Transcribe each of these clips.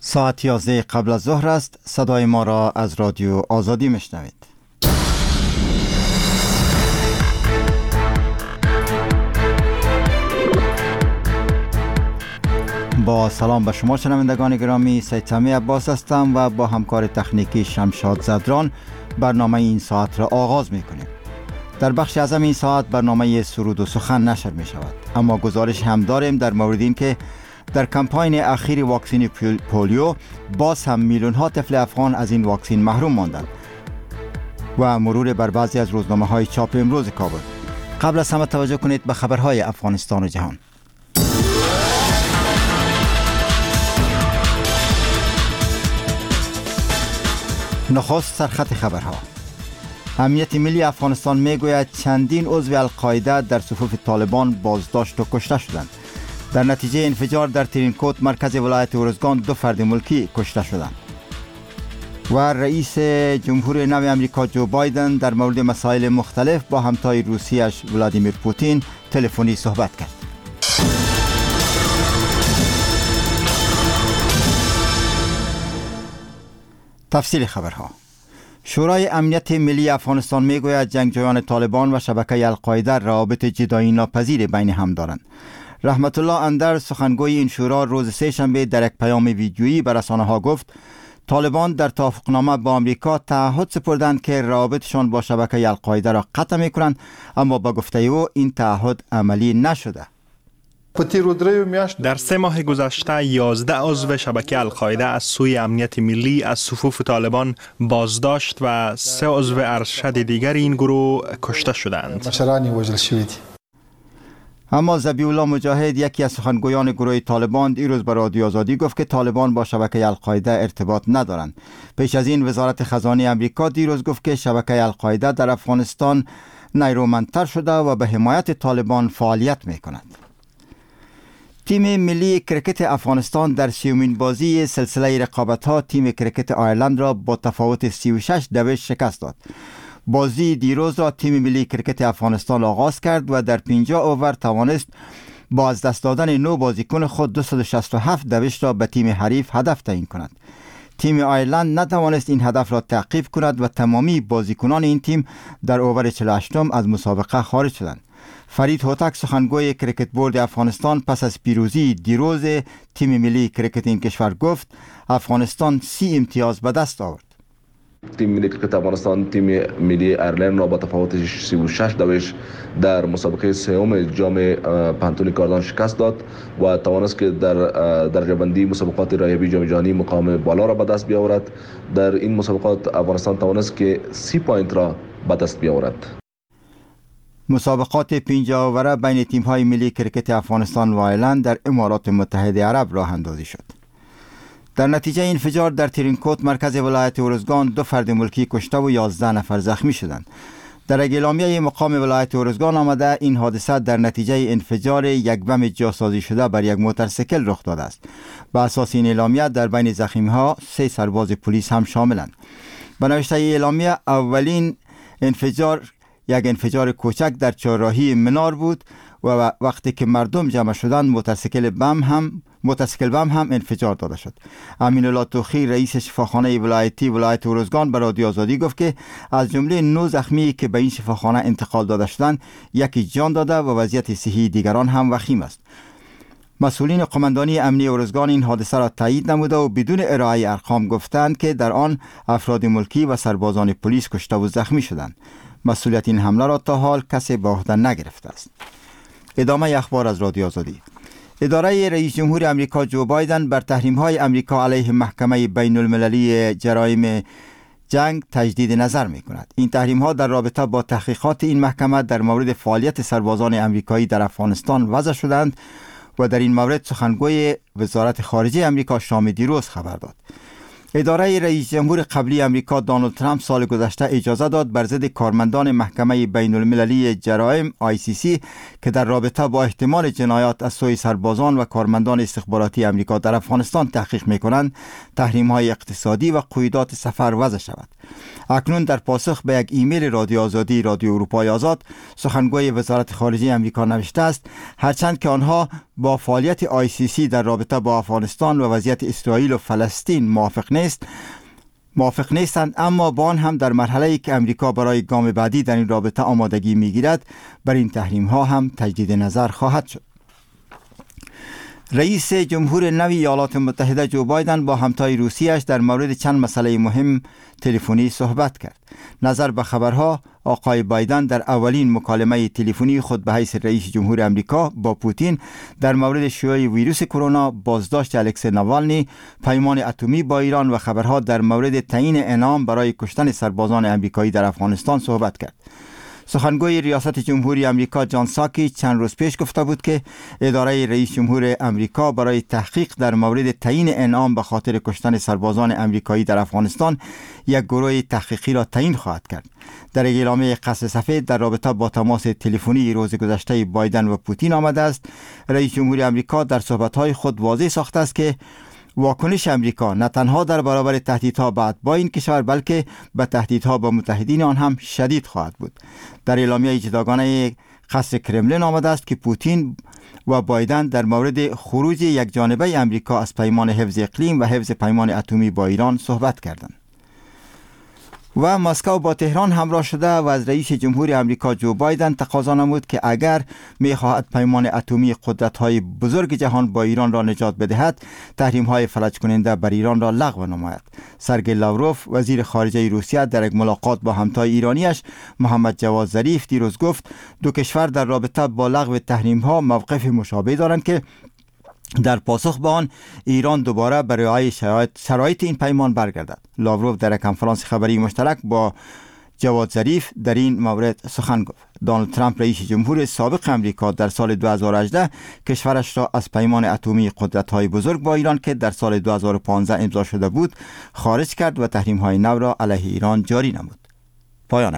ساعت 11 قبل از ظهر است. صدای ما را از رادیو آزادی میشنوید. با سلام به شما شنوندگان گرامی، سید سمی عباس هستم و با همکار تکنیکی شمشاد زدران برنامه این ساعت را آغاز میکنیم. در بخش اعظم این ساعت برنامه سرود و سخن نشر می شود، اما گزارش هم داریم در مورد این که در کمپاین اخیر واکسن پولیو باز هم میلیون ها طفل افغان از این واکسن محروم ماندند و مرور بر بعضی از روزنامه های چاپ امروز کابل. قبل از همه توجه کنید به خبرهای افغانستان و جهان. نخست سرخط خبرها. امنیت ملی افغانستان میگوید چندین عضو القاعده در صفوف طالبان بازداشت و کشته شدند. در نتیجه انفجار در ترینکوت مرکز ولایت ارزگان 2 فرد ملکی کشته شدند. و رئیس جمهور نو امریکا جو بایدن در مورد مسائل مختلف با همتای روسیش ولادیمیر پوتین تلفنی صحبت کرد. تفصیل خبرها. شورای امنیت ملی افغانستان میگوید جنگجویان طالبان و شبکه القاعده روابط جدایی ناپذیر بین هم دارند. رحمت الله اندر سخنگوی این شورا روز سه‌شنبه در یک پیام ویدیویی به رسانه‌ها گفت طالبان در توافقنامه با آمریکا تعهد سپردند که روابطشان با شبکه القاعده را قطع می‌کنند، اما با گفته او این تعهد عملی نشده. در 3 ماه گذشته 11 عضو شبکه القاعده از سوی امنیت ملی از صفوف طالبان بازداشت و 3 عضو ارشد دیگر این گروه کشته شدند. اما ذبیح الله مجاهد، یکی از سخنگویان گروه طالبان، دیروز به رادیو آزادی گفت که طالبان با شبکه القاعده ارتباط ندارند. پیش از این وزارت خزانه امریکا دیروز گفت که شبکه القاعده در افغانستان نیرومندتر شده و به حمایت طالبان فعالیت می‌کند. تیم ملی کرکت افغانستان در 30مین بازی سلسله رقابت‌ها تیم کرکت آیرلند را با تفاوت 36-2 شکست داد. بازی دیروز را تیم ملی کرکت افغانستان آغاز کرد و در 50 اوور توانست با از دست دادن 9 بازیکن خود 267 دوش را به تیم حریف هدف تعیین کند. تیم آیرلند نتوانست این هدف را تعقیب کند و تمامی بازیکنان این تیم در اوور 48 از مسابقه خارج شدند. فرید هوتک سخنگوی کرکت بورد افغانستان پس از پیروزی دیروز تیم ملی کرکت این کشور گفت افغانستان 30 امتیاز به دست آورد. تیم ملی کرکت افغانستان تیم ملی ایرلند را با تفاوت 36 دوش در مسابقه سوم جام پانتونی کاردان شکست داد و توانست که در درجه بندی مسابقات رایبی جام جهانی مقام بالا را به دست بیاورد. در این مسابقات افغانستان توانست که 30 پوینت را به دست بیاورد. مسابقات 50 اوره بین تیم‌های ملی کرکت افغانستان و ایرلند در امارات متحده عرب راه اندازی شد. در نتیجه انفجار در ترینکوت مرکز ولایت ارزگان 2 فرد ملکی کشته و 11 نفر زخمی شدند. در اعلامیه مقام ولایت ارزگان آمده این حادثه در نتیجه انفجار یک بم جاسازی شده بر یک موتورسیکل رخ داده است. به اساس این اعلامیه در بین زخمی‌ها 3 سرباز پلیس هم شاملند. به نوشته اعلامیه اولین انفجار یک انفجار کوچک در چهارراهی منار بود و وقتی که مردم جمع شدند موتورسیکل بم هم انفجار داده شد. امین الله توخی رئیس شفاخانه ولایتی ولایت ارزگان به رادیو آزادی گفت که از جمله 9 زخمی که به این شفاخانه انتقال داده شدند یکی جان داده و وضعیت صحی دیگران هم وخیم است. مسئولین قماندانی امنی ارزگان این حادثه را تایید نموده و بدون ارائه ارقام گفتند که در آن افراد ملکی و سربازان پلیس کشته و زخمی شدند. مسئولیت این حمله را تا حال کسی به عهده نگرفته است. ادامه اخبار از رادیو آزادی. اداره رئیس جمهور امریکا جو بایدن بر تحریم‌های امریکا علیه محکمه بین المللی جرایم جنگ تجدید نظر می‌کند. این تحریم‌ها در رابطه با تحقیقات این محکمه در مورد فعالیت سربازان امریکایی در افغانستان وضع شدند و در این مورد سخنگوی وزارت خارجه امریکا شام دیروز خبر داد. اداره رئیس جمهور قبلی امریکا دونالد ترامپ سال گذشته اجازه داد بر ضد کارمندان محکمه بین المللی جرایم ICC که در رابطه با احتمال جنایات از سوی سربازان و کارمندان استخباراتی امریکا در افغانستان تحقیق می‌کنند تحریم‌های اقتصادی و قیودات سفر وضع شود. اکنون در پاسخ به یک ایمیل رادیو آزادی رادیو اروپای آزاد سخنگوی وزارت خارجه امریکا نوشته است هرچند که آنها با فعالیت ICC در رابطه با افغانستان و وضعیت اسرائیل و فلسطین موافق نیستند، اما با آن هم در مرحله‌ای که امریکا برای گام بعدی در این رابطه آمادگی می‌گیرد، بر این تحریم‌ها هم تجدید نظر خواهد شد. رئیس جمهور نوی ایالات متحده جو بایدن با همتای روسیه‌اش در مورد چند مسئله مهم تلفنی صحبت کرد. نظر به خبرها، آقای بایدن در اولین مکالمه تلفنی خود به حیث رئیس جمهور امریکا با پوتین در مورد شیوع ویروس کرونا، بازداشت الکسی ناوالنی، پیمان اتمی با ایران و خبرها در مورد تعیین انعام برای کشتن سربازان امریکایی در افغانستان صحبت کرد. سخنگوی ریاست جمهوری امریکا جان ساکی چند روز پیش گفته بود که اداره رئیس جمهور امریکا برای تحقیق در مورد تعیین انعام به خاطر کشتن سربازان امریکایی در افغانستان یک گروه تحقیقی را تعیین خواهد کرد. در اعلامیه قصر سفید در رابطه با تماس تلفنی روز گذشته بایدن و پوتین آمده است. رئیس جمهور امریکا در صحبت‌های خود واضح ساخته است که واکنش امریکا نه تنها در برابر تهدیدها بعد با این کشور، بلکه به تهدیدها به متحدین آن هم شدید خواهد بود. در اعلامیه جداگانه قصر کرملین آمده است که پوتین و بایدن در مورد خروج یک جانبه امریکا از پیمان حفظ اقلیم و حفظ پیمان اتمی با ایران صحبت کردند. و مسکو با تهران همراه شده و از رئیس جمهور امریکا جو بایدن تقاضا نمود که اگر می‌خواهد پیمان اتمی قدرت‌های بزرگ جهان با ایران را نجات بدهد، تحریم‌های فلج کننده بر ایران را لغو نماید. سرگئی لاوروف وزیر خارجه روسیه در یک ملاقات با همتای ایرانیش محمد جواد ظریف دیروز گفت دو کشور در رابطه با لغو تحریم‌ها موقف مشابه دارند که در پاسخ به آن ایران دوباره برای شرایط این پیمان برگردد. لاوروف در کنفرانس خبری مشترک با جواد ظریف در این مورد سخن گفت. دونالد ترامپ رئیس جمهور سابق امریکا در سال 2018 کشورش را از پیمان اتمی قدرت‌های بزرگ با ایران که در سال 2015 امضا شده بود خارج کرد و تحریم‌های نو را علیه ایران جاری نمود. پایان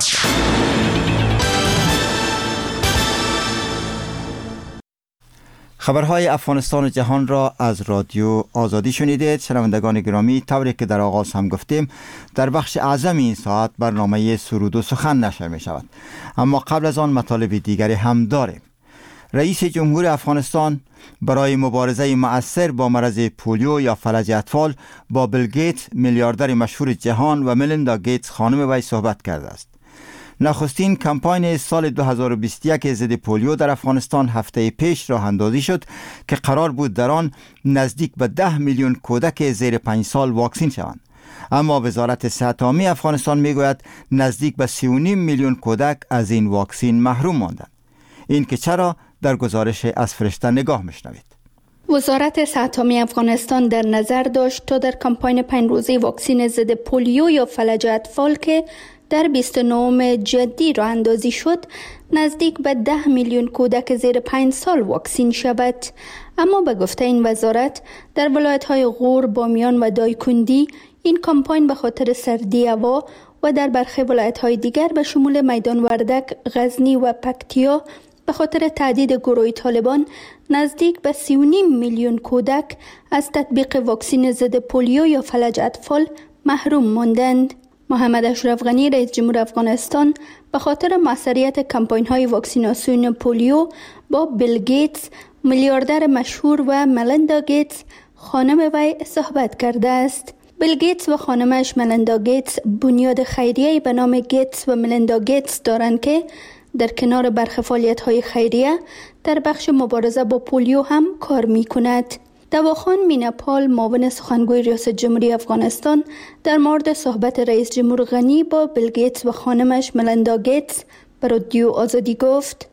خبرهای افغانستان و جهان را از رادیو آزادی شنیدید. شنوندگان گرامی، طوری که در آغاز هم گفتیم، در بخش اعظم این ساعت برنامه سرود و سخن نشر می شود، اما قبل از آن مطالب دیگری هم داریم. رئیس جمهور افغانستان برای مبارزه مؤثر با مرض پولیو یا فلج اطفال با بیل گیتس میلیاردر مشهور جهان و ملیندا گیتس خانم وی صحبت کرده است. نخستین کمپاین سال 2021 ضد پولیو در افغانستان هفته پیش راه اندازی شد که قرار بود در آن نزدیک به 10 میلیون کودک زیر 5 سال واکسین شوند، اما وزارت صحت عامه افغانستان میگوید نزدیک به 3.5 میلیون کودک از این واکسین محروم ماندند. این که چرا؟ در گزارش از فرشته نگاه میشنوید. وزارت صحت عامه افغانستان در نظر داشت تا در کمپاین 5 روزه واکسین ضد پولیو یا فلج اطفال که در 29 جدی راه اندازی شد نزدیک به 10 میلیون کودک زیر 5 سال واکسین شود. اما به گفته این وزارت در ولایت‌های غور، بامیان و دایکندی این کمپاین به خاطر سردی هوا و در برخی ولایت‌های دیگر به شمول میدان وردک، غزنی و پکتیا به خاطر تهدید گروه طالبان نزدیک به 3.5 میلیون کودک از تطبیق واکسین ضد پولیو یا فلج اطفال محروم ماندند. محمد اشرف غنی رئیس جمهور افغانستان به خاطر موثریت کمپاین‌های واکسیناسیون پولیو با بیل گیتس میلیاردر مشهور و ملیندا گیتس خانم وی صحبت کرده است. بیل گیتس و خانمش ملیندا گیتس بنیاد خیریه‌ای به نام گیتس و ملیندا گیتس دارند که در کنار برخی فعالیت‌های خیریه در بخش مبارزه با پولیو هم کار می‌کند. دواخان میناپال معاون سخنگوی ریاست جمهوری افغانستان در مورد صحبت رئیس جمهور غنی با بیل گیتس و خانمش ملیندا گیتس به رادیو آزادی گفت: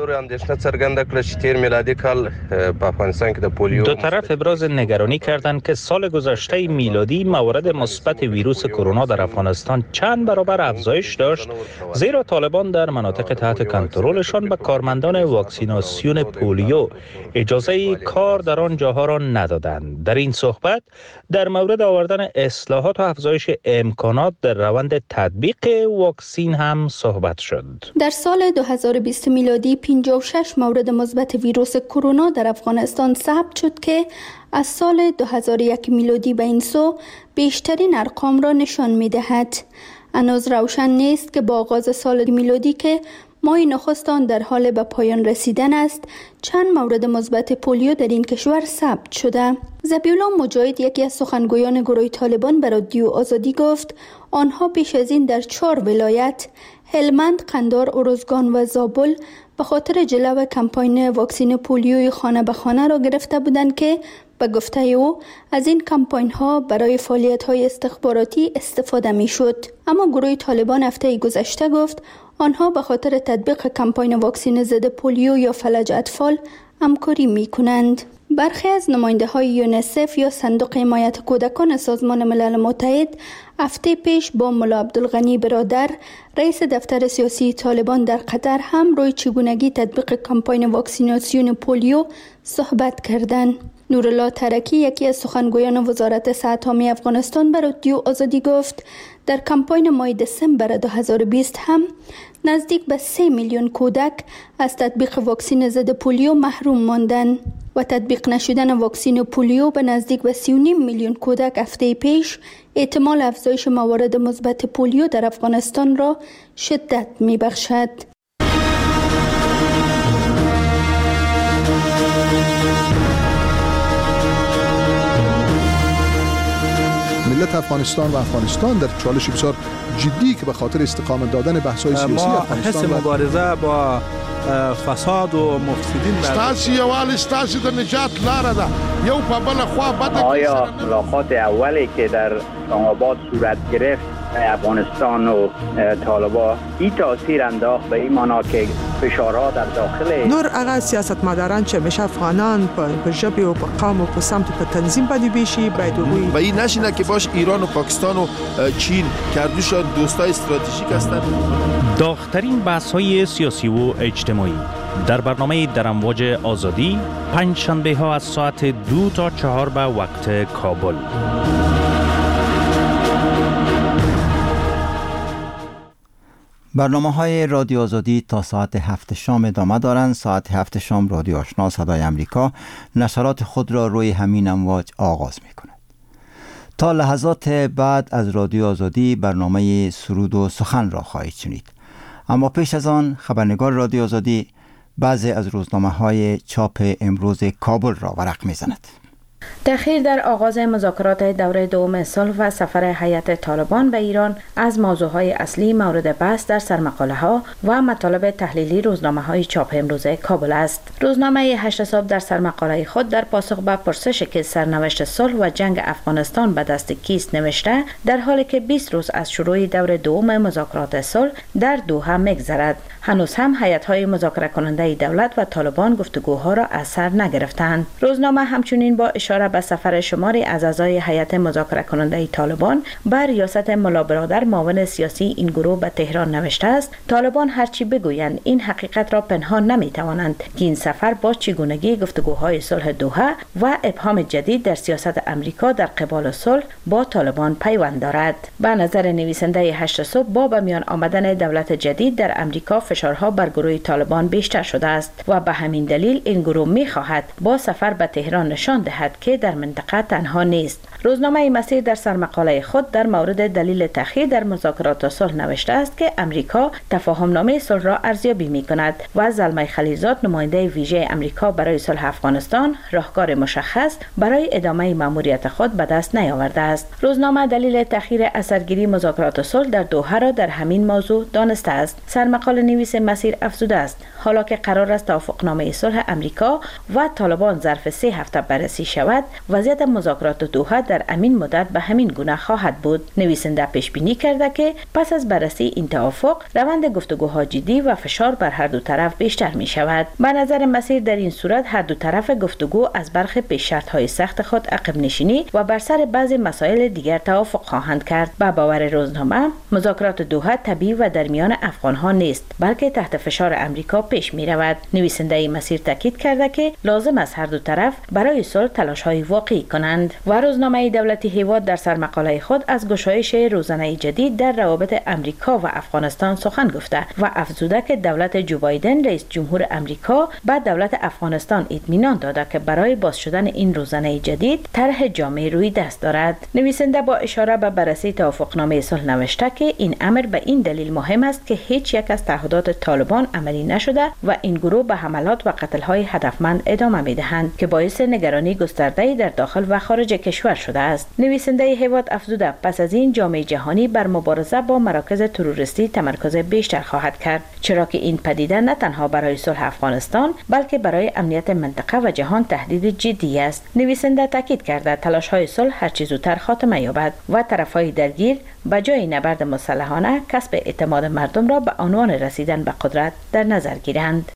دو طرف ابراز نگرانی کردند که سال گذشته میلادی موارد مثبت ویروس کرونا در افغانستان چند برابر افزایش داشت، زیرا طالبان در مناطق تحت کنترلشان به کارمندان واکسیناسیون پولیو اجازه کار در آن جاها را ندادند. در این صحبت در مورد آوردن اصلاحات و افزایش امکانات در روند تطبیق واکسین هم صحبت شد. در سال 2020 میلادی 56 مورد مثبت ویروس کرونا در افغانستان ثبت شد که از سال 2001 میلادی به این سو بیشترین ارقام را نشان می‌دهد. هنوز روشن نیست که با آغاز سال میلادی که ماه نخست آن در حال به پایان رسیدن است. چند مورد مثبت پولیو در این کشور ثبت شده. ذبیح‌الله مجاهد، یکی از سخنگویان گروه طالبان، به رادیو آزادی گفت آنها پیش از این در 4 ولایت هلمند، قندهار، ارزگان و زابل به خاطر جلو کمپاین واکسین پولیوی خانه به خانه را گرفته بودند که به گفته او از این کمپاین ها برای فعالیت های استخباراتی استفاده می شد. اما گروه طالبان هفته گذشته گفت آنها به خاطر تطبیق کمپاین واکسین ضد پولیو یا فلج اطفال همکاری می کنند. برخی از نماینده های یونیسف یا صندوق حمایت کودکان سازمان ملل متحد هفته پیش با ملا عبدالغنی برادر، رئیس دفتر سیاسی طالبان در قطر، هم روی چگونگی تطبیق کمپاین واکسیناسیون پولیو صحبت کردند. نورالله ترکی، یکی از سخنگویان وزارت صحت عامه افغانستان، به رادیو آزادی گفت در کمپاین ماه دسامبر 2020 هم نزدیک به 3 میلیون کودک از تطبیق واکسین ضد پولیو محروم ماندند و تطبیق نشدن واکسین پولیو به نزدیک به 3.5 میلیون کودک هفته پیش احتمال افزایش موارد مثبت پولیو در افغانستان را شدت می‌بخشد. ملت افغانستان و افغانستان در چالش بسیار جدی که به خاطر استقامت دادن بحث‌های سیاسی افغانستان حس مبارزه با فساد و مفسدین ستاسي یوال ستاسي د نجات لاره ده یو په بل خوا بد. آیا ملاقات اولی که در اسلام آباد صورت گرفت افغانستان و طالبان این تاثیر انداخت به این معنا که فشارها در داخل نور هغه سیاستمداران چې همیشه افغانان په ژبې او په قوم او په سمت په تنظیم باندې بیشي باید وګوري و این نشینه که باش ایران و پاکستان و چین کردوشان دوستای استراتژیک هستند. داغ‌ترین بحث‌های سیاسی و اجتماعی در برنامه در امواج آزادی، پنج شنبه ها از ساعت 2 تا 4 به وقت کابل. برنامه‌های رادیو آزادی تا ساعت 7 شام ادامه دارند. ساعت 7 شام رادیو آشنا صدای امریکا نشرات خود را روی همین امواج آغاز می‌کند. تا لحظات بعد از رادیو آزادی برنامه سرود و سخن را خواهید شنید. اما پیش از آن خبرنگار رادیو آزادی بعضی از روزنامه‌های چاپ امروز کابل را ورق می‌زند. تأخیر در آغاز مذاکرات دوره دوم صلح و سفر هیئت طالبان به ایران از موضوعهای اصلی مورد بحث در سرمقاله‌ها و مطالب تحلیلی روزنامه‌های چاپ امروز کابل است. روزنامه 8 صبح در سرمقاله خود در پاسخ به پرسش که سرنوشت صلح و جنگ افغانستان به دست کیست نوشته در حالی که 20 روز از شروع دوره دوم مذاکرات صلح در دوحه می‌گذرد، هنوز هم هیئت‌های مذاکره کننده دولت و طالبان گفتگوها را از سر نگرفتند. روزنامه همچنین با اشاره به سفر شماری از اعضای هیئت مذاکره کننده طالبان به ریاست ملا برادر معاون سیاسی این گروه به تهران نوشته است طالبان هرچی بگویند این حقیقت را پنهان نمی‌توانند که این سفر با چگونگی گفتگوهای صلح دوحه و ابهام جدید در سیاست امریکا در قبال صلح با طالبان پیوند دارد. به نظر نویسنده 8 صبح با به میان آمدن دولت جدید در امریکا فشارها بر گروه طالبان بیشتر شده است و به همین دلیل این گروه می‌خواهد با سفر به تهران نشان دهد که در منطقه تنها نیست. روزنامه مسیر در سرمقاله خود در مورد دلیل تأخیر در مذاکرات صلح نوشته است که امریکا تفاهم‌نامه صلح را ارزیابی می‌کند و زلمه خلیلزاد نماینده ویژه امریکا برای صلح افغانستان راهکار مشخص برای ادامه مأموریت خود به دست نیاورده است. روزنامه دلیل تأخیر اثرگیری مذاکرات صلح در دوحه را در همین موضوع دانسته است. سرمقاله نویس مسیر افزوده است حالا که قرار است توافقنامه صلح امریکا و طالبان ظرف 3 هفته بررسی شود، وضعیت مذاکرات دوحه در همین مدت به همین گونه خواهد بود. نویسنده پیش بینی کرده که پس از بررسی این توافق روند گفتگوها جدی و فشار بر هر دو طرف بیشتر می شود. به نظر مسیر در این صورت هر دو طرف گفتگو از برخی پیش شرط‌های سخت خود عقب نشینی و بر سر بعضی مسائل دیگر توافق خواهند کرد. به باور روزنامه مذاکرات دوحه طبیعی و در میان افغان‌ها نیست بلکه تحت فشار امریکا پیش می رود. نویسنده مسیر تاکید کرده که لازم است هر دو طرف برای صلح تلاش تلاش‌های واقعی کنند. و روزنامه دولتی هیواد در سرمقاله خود از گشایش روزانه جدید در روابط امریکا و افغانستان سخن گفته و افزوده که دولت جو بایدن رئیس جمهور امریکا به دولت افغانستان اطمینان داده که برای باز شدن این روزانه جدید طرح جامع روی دست دارد. نویسنده با اشاره به بررسی توافقنامه صلح نوشته که این امر به این دلیل مهم است که هیچ یک از تعهدات طالبان عملی نشده و این گروه به حملات و قتل‌های هدفمند ادامه می‌دهند که باعث نگرانی گسترده‌ای در داخل و خارج کشور شده است. نویسنده هیواد افزوده پس از این جامعه جهانی بر مبارزه با مراکز تروریستی تمرکز بیشتر خواهد کرد، چرا که این پدیده نه تنها برای صلح افغانستان بلکه برای امنیت منطقه و جهان تهدید جدی است. نویسنده تاکید کرده تلاش‌های صلح هر چه زودتر خاتمه یابد و طرف‌های درگیر به جای نبرد مسلحانه کسب اعتماد مردم را به عنوان رسیدن به قدرت در نظر گیرند.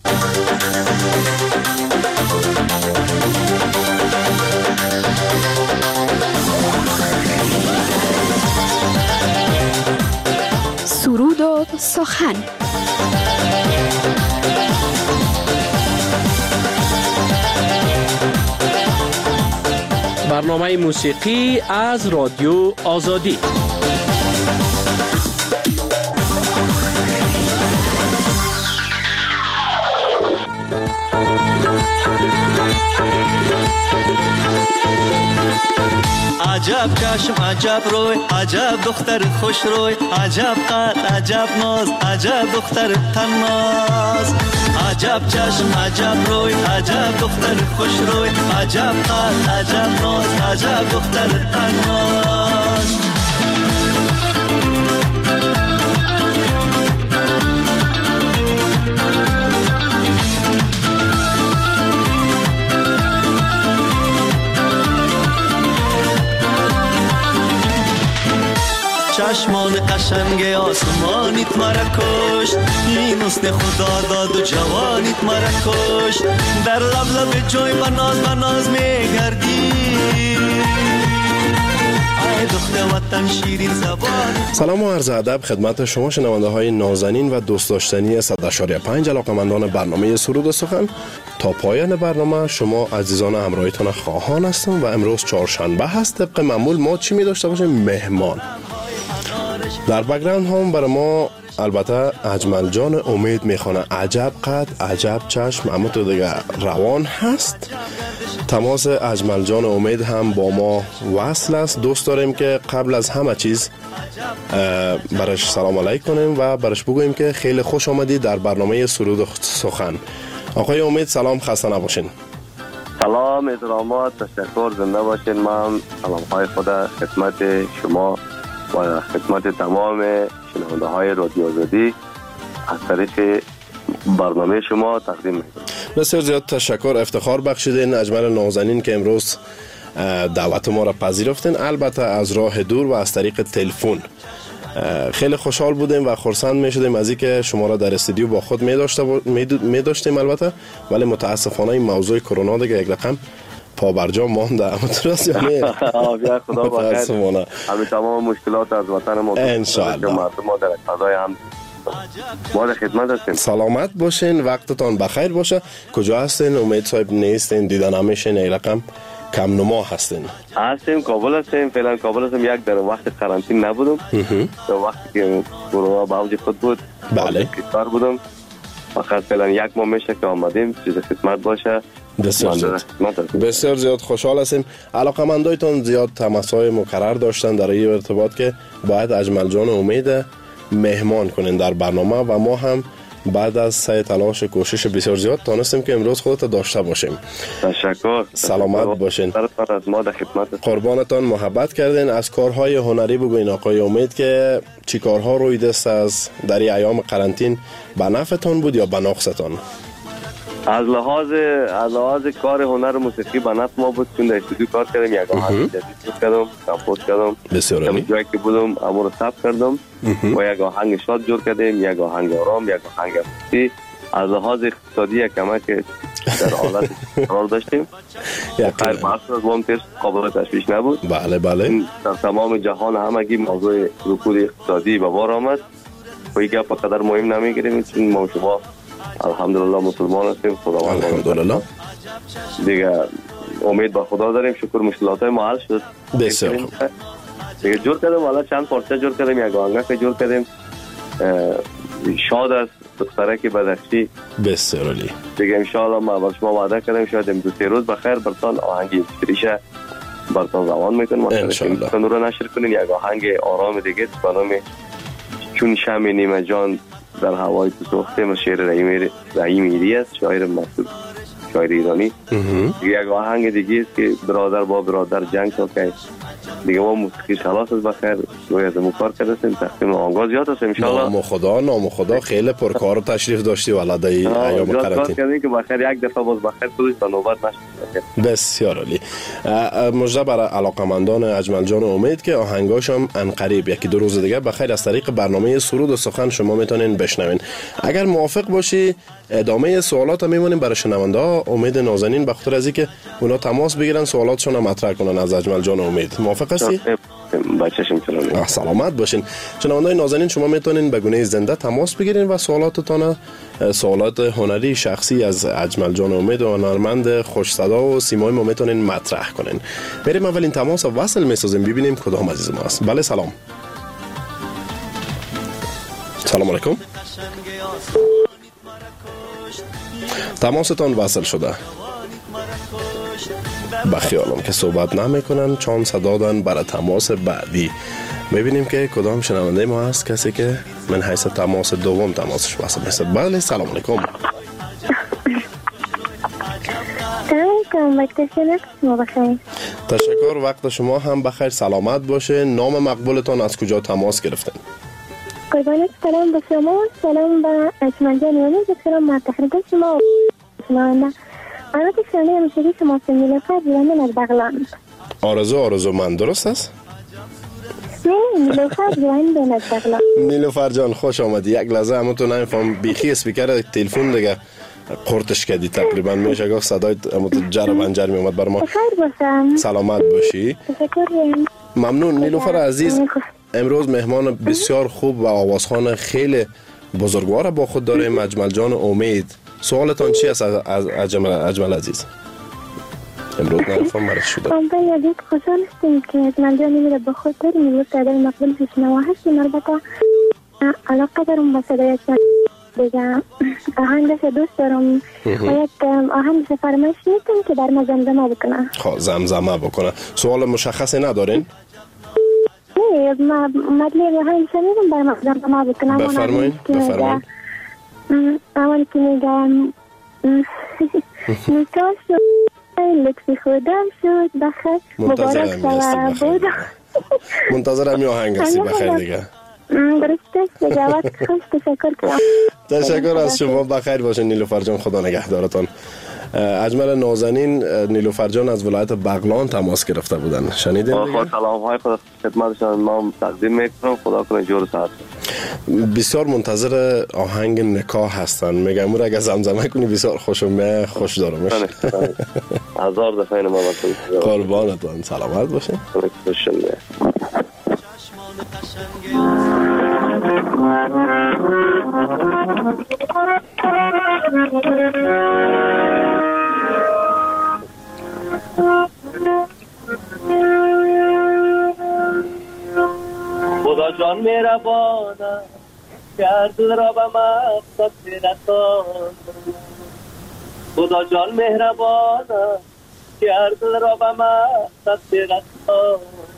سرود و سخن. برنامه موسیقی از رادیو آزادی. عجب چشم عجب روی، عجب دختر خوش روی، عجب قد عجب ناز، عجب دختر تناز. عجب چشم عجب روی، عجب دختر خوش روی، عجب قد عجب ناز، عجب دختر تناز. چشمان قشنگ آسمانیت مرا کشت، این حسن خدا داد و جوانیت مرا کشت. در لب لب جوی بناز میگردی، ای دختر وطن شیرین زبان. سلام و عرض ادب خدمت شما شنونده های نازنین و دوست داشتنی 100.5 علاقمندان برنامه سرود و سخن. تا پایان برنامه شما عزیزان همراهیتان خواهان هستم و امروز چهارشنبه هست. طبق معمول ما چی می داشته باشیم؟ مهمان. در بک‌گراند هم برای ما البته اجمل جان امید میخوانه. عجب قد عجب چشم، اما تو دیگه روان هست. تماس اجمل جان امید هم با ما وصل است. دوست داریم که قبل از همه چیز برش سلام علیک کنیم و برش بگوییم که خیلی خوش آمدید در برنامه سرود و سخن. آقای امید سلام، خسته نباشین. سلام، احترامات، تشکر، زنده باشین. من سلام های خدا خدمت شما و خدمت تمام شنونده های رادیو آزادی از طریق برنامه شما تقدیم میکنم. بسیار زیاد تشکر، افتخار بخشیدین اجمل نازنین که امروز دعوت ما را پذیرفتین، البته از راه دور و از طریق تلفن. خیلی خوشحال بودیم و خرسند میشدیم از اینکه شما را در استودیو با خود می داشتیم البته، ولی متاسفانه این موضوع کرونا دیگه یک رقم پابرجا مانده. اما درست یعنی خدا بخیر همه تمام مشکلات از وطن ما انشاءالله مردم ما در فضای هم ما در خدمت هستیم. سلامت باشین، وقتتان بخیر باشه. کجا هستین؟ امید صاحب نیستین، دیدن نمیشین، این رقم کم نما هستین. هستیم کابل هستیم، فعلا کابل هستیم. یک در وقت قرنطینه نبودم، در وقتی که کرونا به اوج خود بود. بله کار بودم، فقط فعلا یک ماه میشه که آمدیم چیز خدمت باشه. بسیار زیاد خوشحال هستیم. علاقمندایتون زیاد تماس‌های مکرر داشتن در این ارتباط که باید اجمل جان امید مهمان کنین در برنامه و ما هم بعد از سعی تلاش و کوشش بسیار زیاد تانستیم که امروز خودت داشته باشیم. تشکر. سلامت باشین. از ما در خدمت. قربانتان، محبت کردین. از کارهای هنری بگوین آقای امید که چی کارها روی دست از در این ایام قرنطین به نفعتان بود یا به نقصتان؟ از لحاظ کار هنر موسیقی به نفع ما بود، چون در استودیو کار کردم، یک آهنگ جدید کردم، کمپوز کردم. بسیار عالی. جایی که بودم اما رو ثبت کردم و یک آهنگ شاد جور کردیم، یک آهنگ آرام، یک آهنگ افتی. از لحاظ اقتصادی کمک در حالت قرار داشتیم. خیر بحث از ما تیر قابل تشویش نبود. بله بله. در تمام جهان همگی موضوع رکود اقتصادی به بار آمد و این گپ قدر مهم نمیگیریم، چون ما شما الحمدلله مسلمان هستیم. خداوند الحمدلله دیگه امید به خدا داریم. شکر مشکلاتای ما حل شد. بسیار خوب. دیگه جور کردیم، حالا چند پارچه جور کردیم، یک آهنگ جور کردیم. شاد است دختره که بدخشی. بسیار عالی. دیگه ان شاء الله ما با شما وعده کردیم شاید این 2-3 روز بخیر برتان آهنگ فریشه برتان روان میکنیم. ان شاء الله رو نشر کنین. یک آهنگ آرام دیگه به نام چون شمع نیمه جان در هوای تو سوخته و شعر رحیم ایری است، شاعر مشهور، شاعر ایرانی. یک آهنگ دیگه است که برادر با برادر جنگ تا که دیگه ما موسیقی خلاص است بخیر روی از مکار کردیم تقسیم آنگاه زیاد است ان شاء الله. نام خدا خیلی پرکار و تشریف داشتی ولده ایام قرنطینه کردیم که بخیر یک دفعه باز بخیر خودش تا نوبت نشه. بسیار عالی. مژده برای علاقمندان اجمل جان امید که آهنگاش هم انقریب 1-2 روز دیگه بخیر از طریق برنامه سرود و سخن شما میتونین بشنوین. اگر موافق باشی ادامه سوالات هم میمونیم برای شنونده ها. امید نازنین به خاطر از اینکه اونا تماس بگیرن سوالاتشون هم مطرح کنن از اجمل جان امید. موافق هستی؟ بچه‌شم سلام. سلامت باشین. شنونده‌های نازنین شما میتونین به گونه زنده تماس بگیرین و سوالاتتون، سوالات هنری شخصی از اجمل جان امید و هنرمند خوش صدا و سیمای ما میتونین مطرح کنین. بریم اولین تماس وصل میسازیم ببینیم کدام عزیز ما است. بله سلام. سلام علیکم. تماستان وصل شده. بخیالم که صحبت نمیکنن چون صدا دادن برای تماس بعدی. میبینیم که کدام شنونده ما هست کسی که من حیث تماس دوم تماسش وصل میشه. بله سلام علیکم. تشکر، وقت شما هم بخیر، سلامت باشه. نام مقبولتان از کجا تماس گرفتن؟ قربانت سلام به شما، سلام به اجمل جان امید، سلام به تخریب شما شنونده. البته شنونده موسیقی شما نیلوفر جوانان از بغلان. آرزو من درست است؟ نه نیلوفر جوانان از بغلان. نیلوفر جان خوش آمدی. یک لحظه همونتون نمیفهم بیخی اسپیکر تلفن دیگه قرتش کردی تقریبا. میشه گفت صدای همونتون جر و بنجر میومد بر ما. بخیر باشم. سلامت باشی. تشکر. ممنون. نیلوفر عزیز امروز مهمان بسیار خوب و آوازخوان خیلی بزرگوار با خود داریم، اجمل جان امید. سوالتان چی است از اجمل عزیز؟ امروز نرفهم مرد شده. من یادید خوشحال هستیم که اجمل جان امید با خود داریم. امروز صدای مقبول پیشنوا هستیم. البته علاقه دارم با صدای دیگه آهنگش دوست دارم و یک آهنگش فرمایش میتونم که در ما زمزمه بکنه. خب زمزمه بکنه. سوال مشخصی ندارین؟ نه مطلب آهنگ شنیدم در ما زمزمه بکنم. بفرمایین. اولی که میگم نکاش شد لطفی خودم شد بخیر مبارک شود بودم. منتظرم یه آهنگ هستی بخیر دیگه. درسته دیگه. وقت خوش تشکر کنم. تشکر از شما. بخیر باشین نیلوفر جان، خدا نگهدارتان. اجمل نازنین نیلوفر جان از ولایت بغلان تماس گرفته بودن. شنیدین دیگه؟ سلام های خدا خدمتشان ما تقدیم میکنم. خدا کنه جور ساعت. بسیار منتظر آهنگ نکاح هستن. میگم اون اگه زمزمه کنی بسیار خوشم خوش دارمش. هزار دفعه ما واسه قربانتون. سلامت باشین. خدا جان مهربانه کرد را به مقصد رساند. خدا جان مهربانه کرد را به مقصد رساند.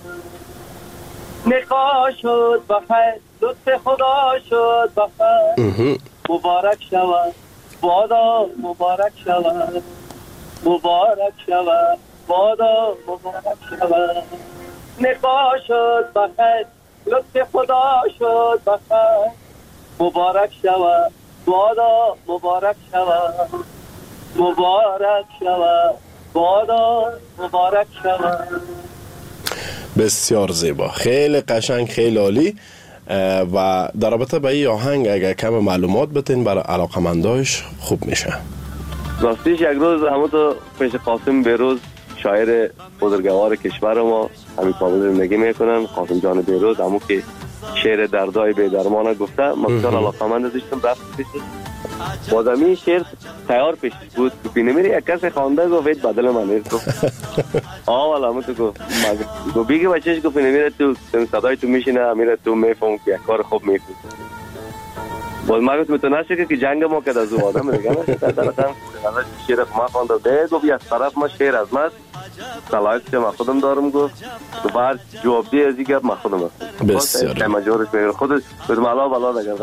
نکاح شد بخیر لطف خدا شد بخیر مبارک شود بادا مبارک شود مبارک شود بادا مبارک شود. نکاح شد بخیر لطف خدا شد بخیر مبارک شود بادا مبارک شود مبارک شود بادا مبارک شود. بسیار زیبا، خیلی قشنگ، خیلی عالی. و در رابطه با این آهنگ اگر کم معلومات بتین برای علاقمندایش خوب میشه. راستیش یک روز همون تو پیش قاسم بیروز شاعر بزرگوار کشور ما همین کابل زندگی میکنن، قاسم جان بیروز، همون که شعر دردای به درمان گفته، ما بسیار علاقمند داشتم رفت پیش بازمی شعر تیار پیش بود که پینمیری یک کسی خوانده گفت بدل من نیست گفت والا من تو گفت بیگه بچهش گفت پینمیره تو صدای تو میشینه میره تو میفهم که یک کار خوب میکنه باز ما گفتم تو نشه که جنگ ما کرد از اون آدم دیگه نشه در رقم شعر ما خوانده ده گفت از طرف ما شعر از من صلاحیت که ما خودم دارم گفت تو بعد جواب دی از این گفت ما خودم هستم بسیار مجبورش میگه خودش بدم علاوه بالا دیگه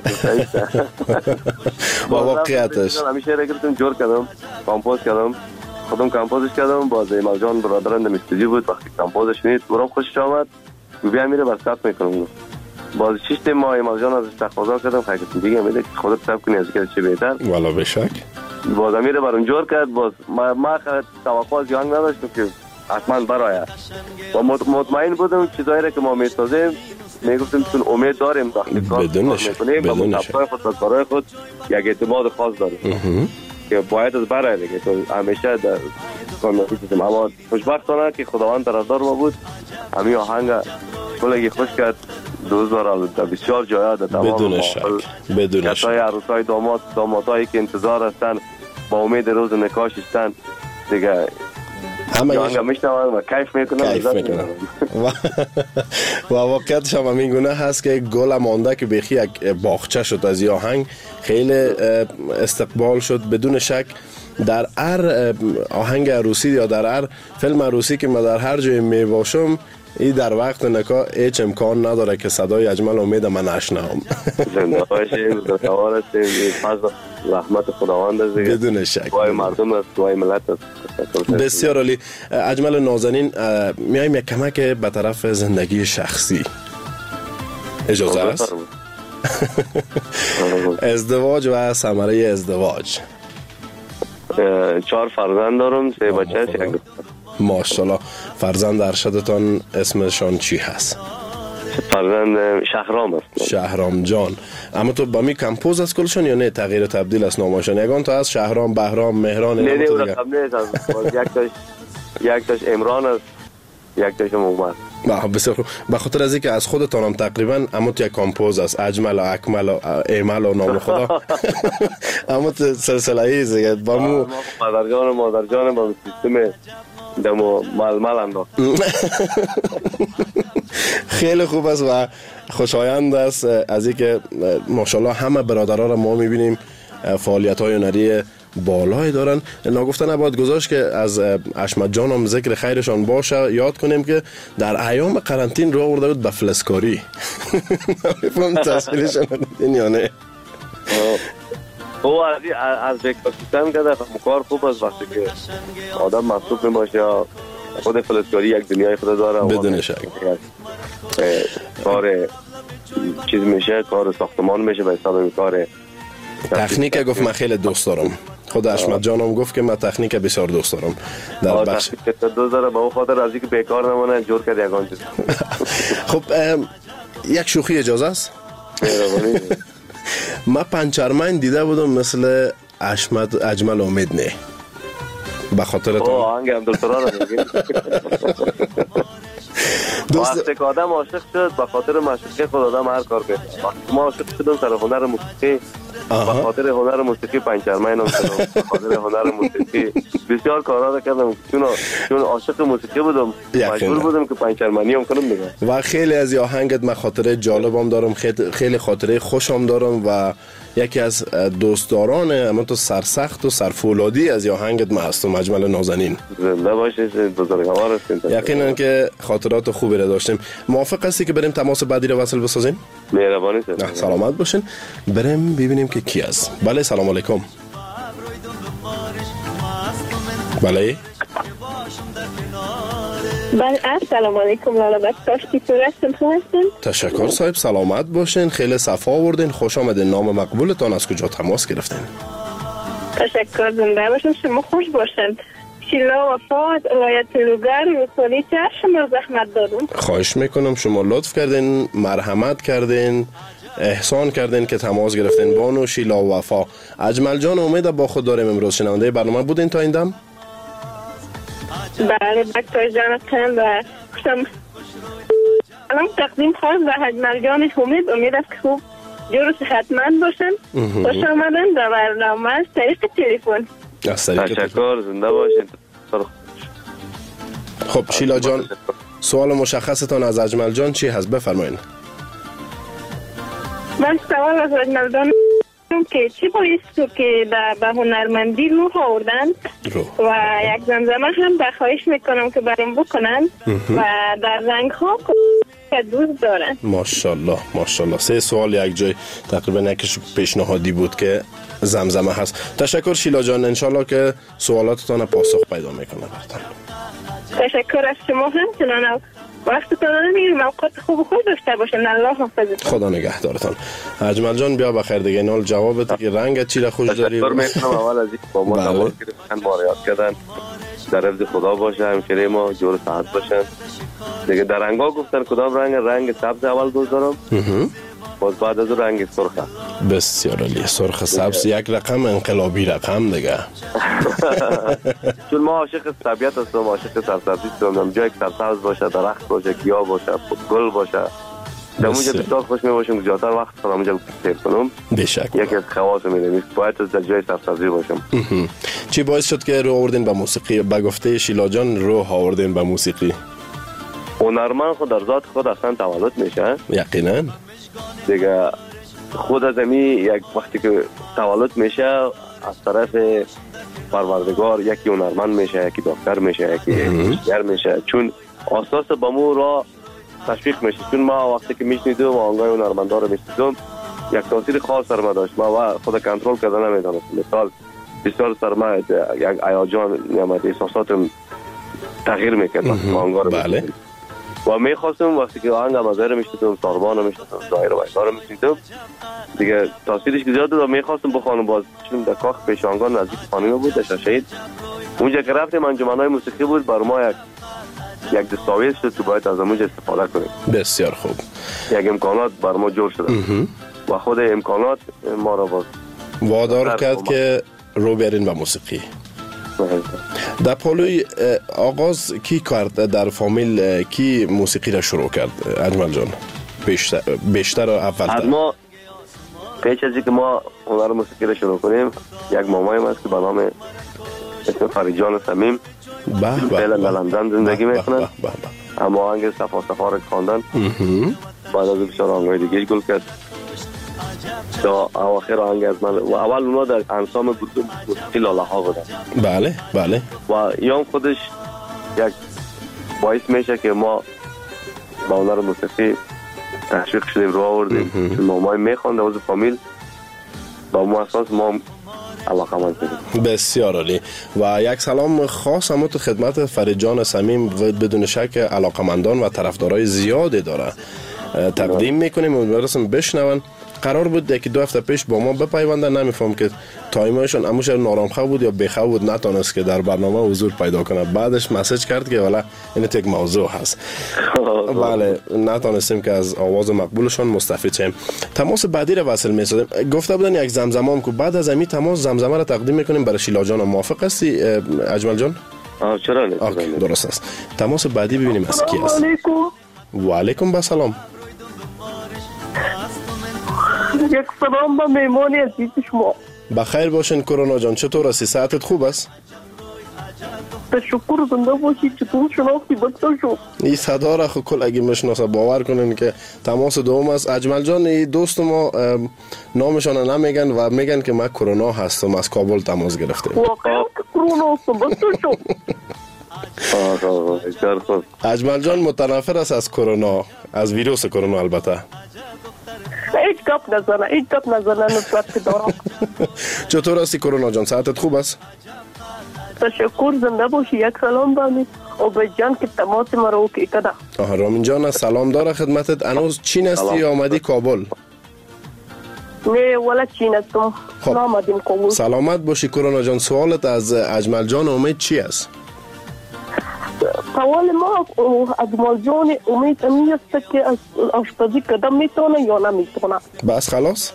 با واقعیتش همیشه شعر گرفتم جور کردم کامپوز کردم خودم کامپوزش کردم باز ایمال جان برادرم در استودیو بود وقتی کامپوزش شنید برام خوشش آمد بیا میره بس ثبت میکنم باز 6 ماه ایمال جان ازش تقاضا کردم خیلی دیگه میده خودت ثبت کنی از که چه بهتر والا بشک باز میره برام جور کرد باز ما توقع از یانگ نداشتم که حتما برای و مطمئن بودم چیزایی که ما میسازیم میگفتیم چون امید داریم وقتی کار میکنیم و مطابق خود کارهای خود یک اعتماد خاص داریم که باید از برای دیگه تو همیشه در کامیابی چیزیم اما خوشبختانه که خداوند طرفدار ما بود همین آهنگ کلگی خوش کرد 2000 در بسیار جایا در تمام بدون شک بدون شک عروسای دامادایی که انتظار هستن با امید روز نکاح هستن دیگه همه میشنوند و کیف میکنن و واقعیتش هم همین گونه هست که گل مانده که بخی یک باغچه شد از این آهنگ خیلی استقبال شد بدون شک در هر آهنگ عروسی یا در هر فیلم عروسی که من در هر جای می باشم این در وقت نکاح هیچ امکان نداره که صدای اجمل امید من نشنوم زنده باشیم دعا هستیم فضل رحمت خداوند است بدون شک دعای مردم است دعای ملت است بسیار عالی اجمل نازنین میایم یک کمک به طرف زندگی شخصی اجازه است ازدواج و ثمره ازدواج 4 فرزند دارم 3 بچه است یک ماشاءالله فرزند ارشدتان اسمشان چی هست؟ فرزند شهرام است شهرام جان اما تو با می کمپوز از کلشان یا نه تغییر تبدیل است نامشان یگان تا از شهرام بهرام مهران نه رقم نیست یک تاش امران است یک تاش محمد بسیار خوب به خاطر از اینکه از خودتانم تقریبا اما یک کمپوز است اجمل و اکمل و ایمل و نام خدا اما سلسله ایزه با مو مادر جان با سیستم دمو ململ انداخت خیلی خوب است و خوشایند است از اینکه ماشاءالله همه برادرها را ما میبینیم فعالیت‌های هنری بالای دارن ناگفته نباید گذاشت که از اشمت جان هم ذکر خیرشان باشه یاد کنیم که در ایام قرنطین رو آورده بود به فلسکاری نمیفهم تصویرشان ندیدین یا نه او از بیکار سیستم کرده کار خوب است وقتی که آدم مصروف نباشه خود فلسکاری یک دنیای خود داره بدون شک کار چیز میشه کار ساختمان میشه به حساب کار تکنیک گفت من خیلی دوست دارم خود اشمت جانم گفت که من تکنیک بسیار دوست دارم در بخش دوست داره به اون خاطر از اینکه بیکار نمونه جور کرد یگان چیز خب یک شوخی اجازه است من پنچرمن دیده بودم مثل اشمت اجمل امید نه به خاطر تو آهنگ عبدالسرار وقتی که آدم عاشق شد به خاطر معشوقه خود آدم هر کار کرد وقتی ما عاشق شدم سر هنر موسیقی به خاطر هنر موسیقی پنچرمنم کردم به خاطر هنر موسیقی بسیار کارا کردم چون عاشق موسیقی بودم مجبور بودم که پنچرمنی هم کنم دیگه و خیلی از آهنگت من خاطره جالبم دارم خیلی خاطره خوشم دارم و یکی از دوستداران اما تو سرسخت و سرفولادی از آهنگت من هستم اجمل نازنین زنده باشید بزرگوار هستید یقینا که خاطرات خوبی را داشتیم موافق هستی که بریم تماس بعدی رو وصل بسازیم مهربانی سلامت باشین بریم ببینیم که کی است بله سلام علیکم بله السلام علیکم لالا بکتاش کی تو هستین تشکر صاحب سلامت باشین خیلی صفا آوردین خوش آمدین نام مقبولتان از کجا تماس گرفتین تشکر زنده باشین شما خوش باشین شیلا وفات ولایت لوگر رسولی چه شما زحمت دادون خواهش میکنم شما لطف کردین مرحمت کردین احسان کردین که تماس گرفتین بانو شیلا وفا اجمل جان امید با خود داریم امروز شنونده برنامه بودین تا این دم بله بکتاش جانتن و خوشم الان تقدیم خواست و اجمل جان امید است که خوب جور صحتمند باشن. خوش آمدن در برنامه از طریق تلفن. تشکر، زنده باشین. خب شیلا جان، سوال مشخصتان از اجمل جان چی هست؟ بفرمایید. من سوال از اجمل جان که چی باعث تو که به هنرمندی روح آوردن و یک زمزمه هم بخواهش میکنم که برام بکنن و در رنگ ها که دوست دارن. ماشاءالله ماشاءالله. 3 سوال یک جای تقریبا یکیش پیشنهادی بود که زمزمه هست. تشکر شیلا جان، انشالله که سوالاتتان پاسخ پیدا میکنه براتون. تشکر از شما هم چنان وقتتان رو میگیرم. اوقات خوب داشته باشین. الله حافظتون. خدا نگهدارتان. اجمل جان بیا بخیر دیگه. اینال جوابت که رنگ چی را خوش داری. تشکر میکنم اول از اینکه با ما تماس گرفتن، ما را یاد کردن. در حفظ خدا باشه، همشیره ما جور صحت باشن. دیگه در رنگا گفتن کدام رنگ سبز اول دوست دارم. باز بعد از رنگ سرخ. بسیار عالی. سرخ سبز یک رقم انقلابی رقم دیگه. چون ما عاشق طبیعت هستم، عاشق سرسبزی هستم. جایی که سرسبز باشه، درخت باشه، گیاه باشه، گل باشه، در اونجا بسیار خوش میباشم. زیادتر وقت خودم اونجا سیر کنم. بشک. یکی از خواص میدم باید در جای سرسبزی باشم. چی باعث شد که رو آوردین به موسیقی؟ به گفته شیلا جان رو آوردین به موسیقی؟ هنرمند خود در ذات خود اصلا تولد میشه. یقینا. دیگه خود از یک وقتی که تولد میشه از طرف پروردگار یکی هنرمند میشه، یکی دکتر میشه، یکی انجینیر میشه. چون اساس با مو را تشویق میشه. چون ما وقتی که میشنیدم و آنگاه هنرمندا رو میشنیدم یک تاثیر خاص سر ما داشت. ما خود کنترل کردن نمیدونم. مثال بسیار سر ما یک هیجان نمیاد، احساساتم تغییر میکرد آنگاه رو. بله. و میخواستم وقتی که آهنگ مزار میشنیدم، ساربان رو میشنیدم، ظاهر و اینا رو میشنیدم، دیگه تاثیرش زیاد بود و میخواستم بخوانم. باز چون در کاخ پیشانگان نزدیک خانه بود در شهید، اونجا که رفتیم انجمن‌های موسیقی بود، بر ما یک دستاویز شد که باید از اونجا استفاده کنیم. بسیار خوب. یک امکانات بر ما جور شده و خود امکانات ما را باز وادار کرد که رو برین به موسیقی. در پالوی آغاز کی کرد؟ در فامیل کی موسیقی را شروع کرد اجمل جان؟ بیشتر و اول ما پیش از اینکه ما هنر موسیقی را شروع کنیم، یک مامایم هست که به نام اسم فریجان صمیم فعلا در لندن زندگی میکنن. اما آهنگ صفا را خواندن. بعد از بسیار آهنگ‌های دیگه گل کرد تا اواخر آهنگ از من. و اول اونا در انسام موسیقی لاله ها بودن. بله بله. و یا خودش یک باعث میشه که ما با هنر موسیقی تشویق شدیم، رو آوردیم. چون مامای میخوانده از فامیل با ما اساس ما علاقه‌مند شدیم. بسیار عالی. و یک سلام خاص هم تو خدمت فریجان صمیم و بدون شک علاقه‌مندان و طرفدارای زیادی داره تقدیم میکنیم. امیدوارم بشنون. قرار بود که 2 هفته پیش با ما بپیوندن، نمیفهم که تایمایشون اموش نارامخواه بود یا بخواه بود، نتونست که در برنامه حضور پیدا کنه. بعدش مسیج کرد که والا این یک موضوع هست. بله نتونستیم که از آواز مقبولشون مستفید شیم. تماس بعدی رو وصل می‌سازیم. گفته بودن یک زمزمه هم که بعد از این تماس زمزمه رو تقدیم میکنیم برای شیلا جان. موافق هستی اجمل جان؟ چرا نه؟ درست است. تماس بعدی ببینیم از کی است. و علیکم السلام. یک سلام به مهمانی عزیز شما. بخیر باشین کرونا جان. چطور هستی؟ صحتت خوب است؟ تشکر، زنده باشید. چطور شناختی بچه شو؟ این صدا را خود کل اگه مشناسه باور کنین که تماس دوم است. اجمل جان این دوست ما نامشان نمیگن و میگن که من کرونا هستم، از کابل تماس گرفته. واقعا کرونا هستم بچه شو. اجمل جان متنفر است از کرونا، از ویروس کرونا البته. هیچ گپ نزنه نسبت دارم. چطور هستی کرونا جان؟ صحتت خوب است؟ تشکر، زنده باشی. یک سلام بانی عبید جان که تماس ما رو که کده. رامین جان سلام داره خدمتت. انوز چین هستی یا آمدی کابل؟ نه ولی چین هستم. آمدیم کابل. سلامت باشی کرونا جان. سوالت از اجمل جان امید چی است؟ سوال ما اجمل جان امید امی است که آشپزی کدام میتونه یا نمیتونه. بس خلاص؟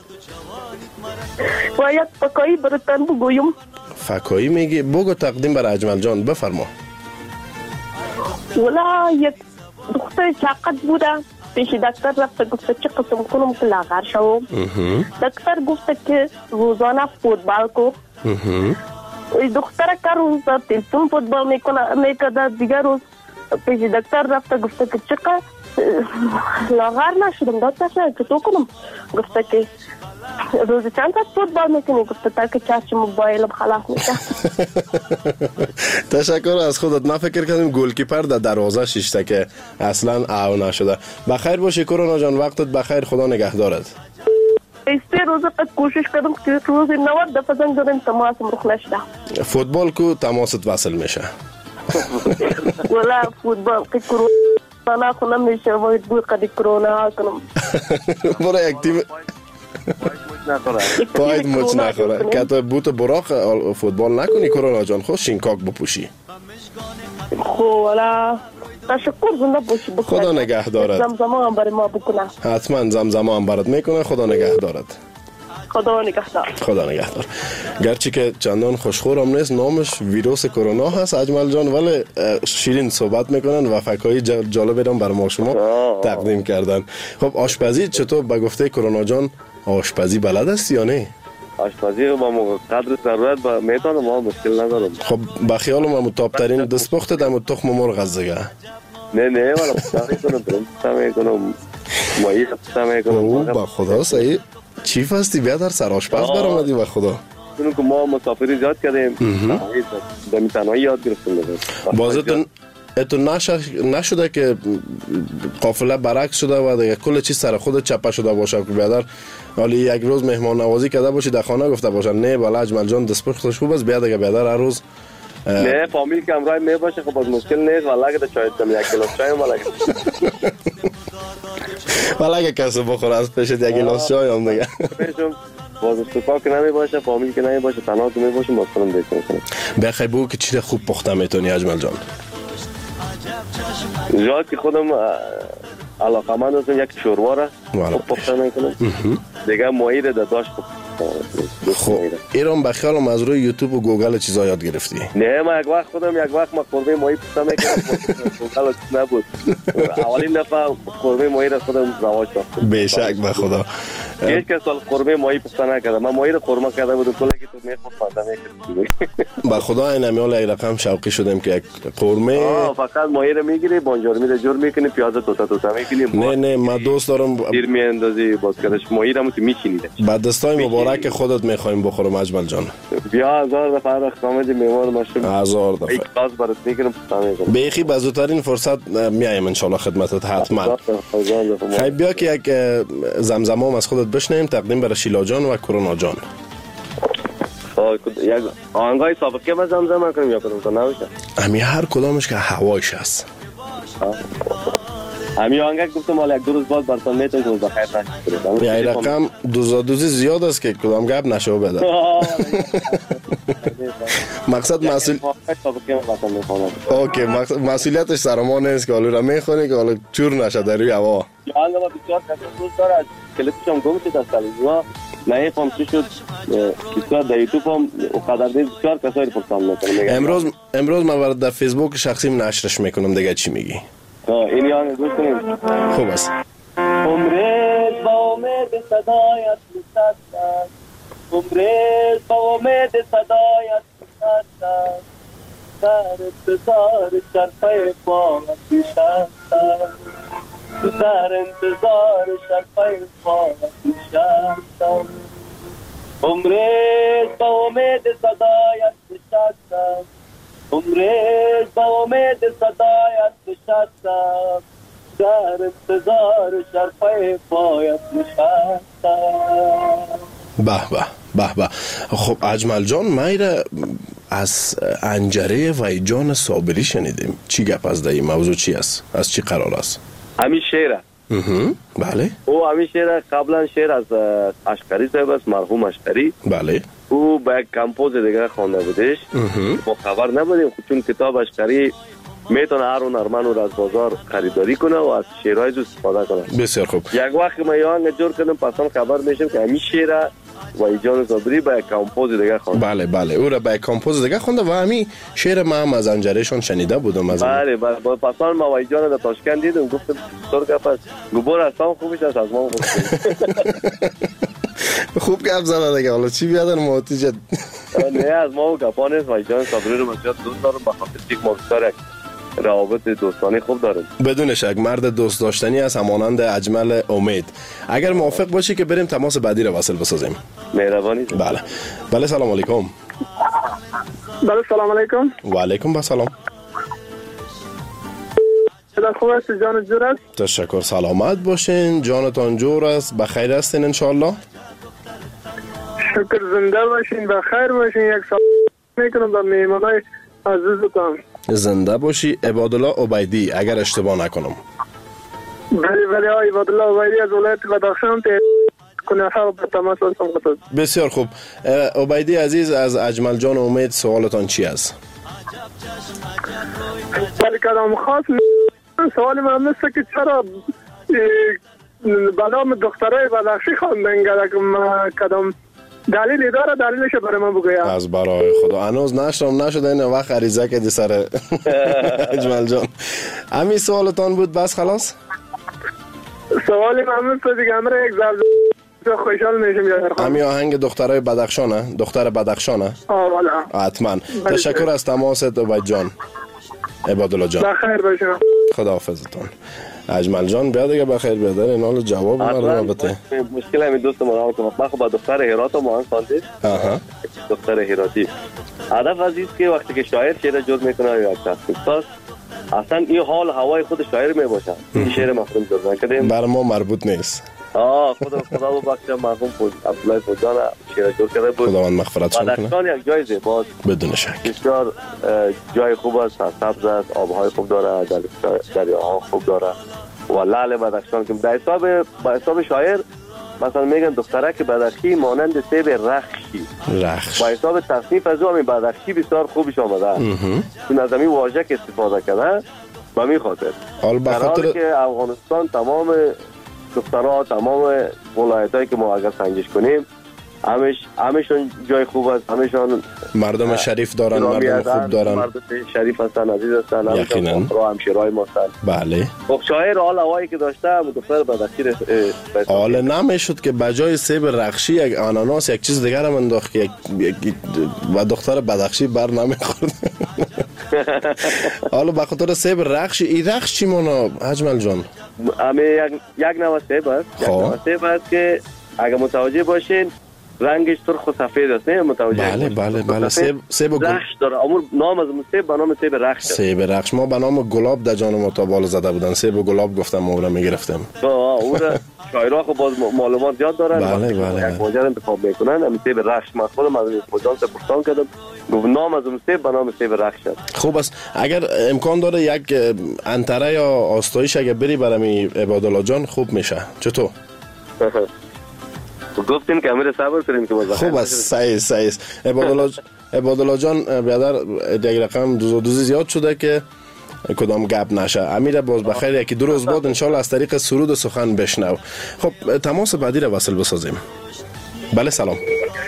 و یک فکایی براتن بگویم. فکایی میگی؟ بگو تقدیم برای اجمل جان. بفرما. ولی یک دختر چاقت بوده پیش دکتر رفت گفت چه قسم کنم که لاغر شوم. دکتر گفت که روزانه فوتبال کو. دختر که روز تلفن فوتبال میکنه دیگر روز پیش دکتر رفت گفت که چقدر لاغر نشدم. دکتر که تو کنم گفت که روز چند تا فوتبال میکنی؟ گفت تا که چشم موبایلم خلاص میشه. تشکر از خودت. ما فکر کردیم گلکیپر در دروازه شیشته که اصلا او نشده. بخیر باشی کرونا جان، وقتت بخیر، خدا نگهدارت. سه روز قد کوشش کردم که روز 90 دفعه زنگ زدم تماسم رخ نشده. فوتبال کو تماست وصل میشه. ولا فوتبال که کرونا کنم میشه و بود قد کرونا کنم. برای یک تیم پاید مچ نخوره که تو بوت براق فوتبال نکنی کرونا جان، خود شینکاک بپوشی. خب والا تشکر، زنده باشی. خدا نگهدارت. زمزمه هم برای ما بکنه. حتما زمزمه هم برات میکنه. خدا نگهدارت. خدا نگهدار. خدا نگهدار. گرچه که چندان خوشخورم نیست، نامش ویروس کرونا هست اجمل جان، ولی شیرین صحبت میکنن و فکرهای جالبی هم برای ما شما تقدیم کردن. خب آشپزی چطور؟ به گفته کرونا جان آشپزی بلد است یا نه؟ آشپزی با قدر ضرورت میتونم، ما مشکل ندارم. خب به خیال من تاپترین دستپخت دم تخم مرغ است دیگه. نه والا پستا میکنم مایی پستا میکنم. با خدا صحیح چیف هستی، بیا در سر آشپز برآمدی و خدا. چون که ما مسافری زیاد کردیم دمی تنهایی یاد گرفتیم. بازتون اتو نشده که قافله برعکس شده و دیگه کل چیز سر خود چپه شده باشه که بیادر حالی یک روز مهمان نوازی کرده باشی در خانه گفته باشن نه بالا اجمل جان دستپختش خوب است، بیا دیگه بیادر هر روز نه فامیل که همراه می باشه خب باز مشکل نیست. والا اگه چای دم یک گلاس چای والا اگه کسی بخوره از پیشت یک گلاس چای هم دیگه باز استفاده که نمی باشه، فامیل که نمی باشه، تنها که می باشه باز کنم دیگه کنم. بخیر بگو که چی خوب پخته میتونی اجمل جان؟ جایی که خودم علاقمند هستم یک شوروا را خوب پخته میکنم، دیگه ماهی را داشت. خب ایران بخیالم از روی یوتیوب و گوگل چیزا یاد گرفتی؟ نه ما یک وقت ما قرمه ماهی پخته میکردم گوگل نبود. اولین دفعه قرمه ماهی را خودم رواج دادم. بیشک به خدا. هیچ کس قرمه ماهی پخته نکرده. من ماهی را قرمه کرده بودم کلی که تو میخورد پخته میکردی. به خدا این امیال یک رقم شوقی شدم که یک قرمه فقط ماهی را میگیری بانجارمی را جور میکنی، پیاز توتا میکنی. نه من دوست دارم دیر میاندازی باز کردش ماهی را میچینی. بعد دستای مبارک خودت میخوایم بخورم اجمل جان. بیا 1000 دفعه رخ آمدی میوار ماشین 1000 دفعه یک باز برات میگیرم پخته میکنم. بیخی به زودترین فرصت میایم ان شاء الله خدمتت حتما. خیلی بیا که یک زمزمه از خودت بشنویم تقدیم برای شیلا جان و کرونا جان. یک آهنگای سابقه ما زمزمه کنیم یا کنم تا نباشه؟ همین هر کدامش که هوایش هست. همین آهنگ گفتم مال یک دو روز بعد براتون میتونم که بخیر نشید. یه رقم دوزی زیاد است که کدام گپ نشو بده. مقصد مسئولیتش سر ما نیست که حالا را میخونی که حالا چور نشه در روی هوا. آهنگ ما بسیار دوست داره، کلیپش هم گم شد از تلویزیون نه فهم چی شد، بسیار در یوتیوب هم قدر دید بسیار کسایی پرسان میکنم. امروز من در فیسبوک شخصیم نشرش میکنم دیگه چی میگی؟ این آهنگ گوش کنیم. خوب است. عمرت با امید صدایت نشستم، عمرت با امید صدایت نشستم، در انتظار شرفه پایت نشستم، در انتظار شرفه پایت نشستم. عمرت با امید صدایت نشستم، عمرت با امید صدایت نشستم، در انتظار شرفه پایت نشستم. به خب اجمل جان ما از انجره ویجان صابری شنیدیم. چی گپ از این موضوع چی است؟ از چی قرار است؟ همین شعره. بله. او همین شعره قبلا شعر از اشکری صاحب است، مرحوم اشکری. بله. او با یک کمپوز دیگه خوانده بودش. ما خبر نبودیم چون کتاب اشکری میتونه هر هنرمند رو از بازار خریداری کنه و از شعرهای جو استفاده کنه. بسیار خوب. یک وقت ما یه آهنگ جور کردم پسان خبر میشم که همین شعر و جان صابری به کامپوز دیگه خونده. بله بله او را به کامپوز دیگه خونده و همین شعر ما هم از انجرشون شنیده بودم. از بله بله پسان ما و جان در تاشکند دیدم گفتم دکتر گپ است گبر اصلا خوبش است از ما خوب گپ زدن دیگه. حالا چی بیادن موتیجت نه از ما و گپان است و جان صابری رو بسیار دوست دارم به خاطر یک ما بسیار روابط دوستانه خوب دارم. بدون شک مرد دوست داشتنی است همانند اجمل امید. اگر موافق باشی که بریم تماس بعدی رو وصل بسازیم. مهربانی. بله بله سلام علیکم. بله سلام علیکم. و علیکم السلام. خوب است جان جور است؟ تشکر سلامت باشین جانتان جور است بخیر هستین انشالله. شکر زنده باشین بخیر باشین. یک سال میکنم به میهمانای عزیزتان. زنده باشی. عبادالله عبیدی اگر اشتباه نکنم. بله بله عبادالله عبیدی از ولایت بدخشان کنه ها به تماس هستم. بسیار خوب عبیدی عزیز از اجمل جان امید سوالتان چی است؟ ولی کدام خاص سوال من است که چرا به نام دخترای بدخشی خواندن کدام دلیلی داره دلیلش برای من بگویم. از برای خدا هنوز نشده این وقت عریضه کردی سر اجمل جان. همین سوالتان بود بس خلاص؟ سوالی من است دیگه همراه یک ضرب خوشحال میشم یاد. همین آهنگ دخترای بدخشانه دختر بدخشانه. والا حتما. تشکر از تماست عبید جان. عبادالله جان بخیر باشم. خداحافظتون. اجمل جان بیا دیگه بخیر بیادر این حال جواب ما رو بده. مشکل همین دوست ما که ما با دختر هرات ما خواندیم. دختر هراتی هدف از این که وقتی که شاعر شعر جز میکنه یا یک تصنیف اصلا این حال هوای خود شاعر میباشه. این شعر مفهوم جز نکردیم بر ما مربوط نیست. خدا ببخشه مرحوم عبدالله فوجان شعر جز کرده بود. خداوند مغفرتش کنه. بدخشان یک جای زیباست بدون شک. بسیار جای خوب است، سرسبز است، آبهای خوب داره، دریاها خوب داره و لعل بدخشان که به حساب شاعر مثلا میگن دخترک بدخشی مانند سیب رخشی. با حساب تصنیف از او همین بدخشی بسیار خوبش آمده. چون از همین واژه که استفاده کرده به همین خاطر در حالی که افغانستان تمام دخترها تمام ولایتایی که ما اگر سنجش کنیم همشون جای خوب است، همشون مردم شریف دارن، مردم خوب دارن، مردم شریف هستن، عزیز هستن، یقینا همشیرای ما هستن. بله خب شاعر حال هوایی که داشته دختر بدخشی حال نمیشد که بجای سیب رخشی یک آناناس یک چیز دیگر هم انداخت و دختر بدخشی بر نمیخورد. حالا به خاطر سیب رخشی این رخش چی مانا اجمل جان؟ یک نوع سیب است. یک نوع سیب است که اگر متوجه باشین رنگش سرخ و سفید است. نه متوجه بله سیب رخش داره. امور نام از سیب به نام سیب رخش. سیب رخش ما به نام گلاب در جان ما تا بالا زده بودن. سیب و گلاب گفتم ما رو میگرفتم. اون شاعرها خب باز معلومات زیاد دارن. بله یک واژه انتخاب میکنن. همین سیب رخش من خودم از مجان پرسان کردم. نام از اون سیب به نام سیب رخش است. خوب است. اگر امکان داره یک انتره یا آستایش اگه بری برام عبادالله جان خوب میشه. چطور؟ گفتیم که امیر صبر کنیم که خوب است. صحیح عبادالله جان بیادر یک رقم دوزی زیاد شده که کدام گپ نشه. امیر باز بخیر یکی دو روز بعد انشالله از طریق سرود سخن بشنو. خب تماس بعدی رو وصل بسازیم. بله سلام.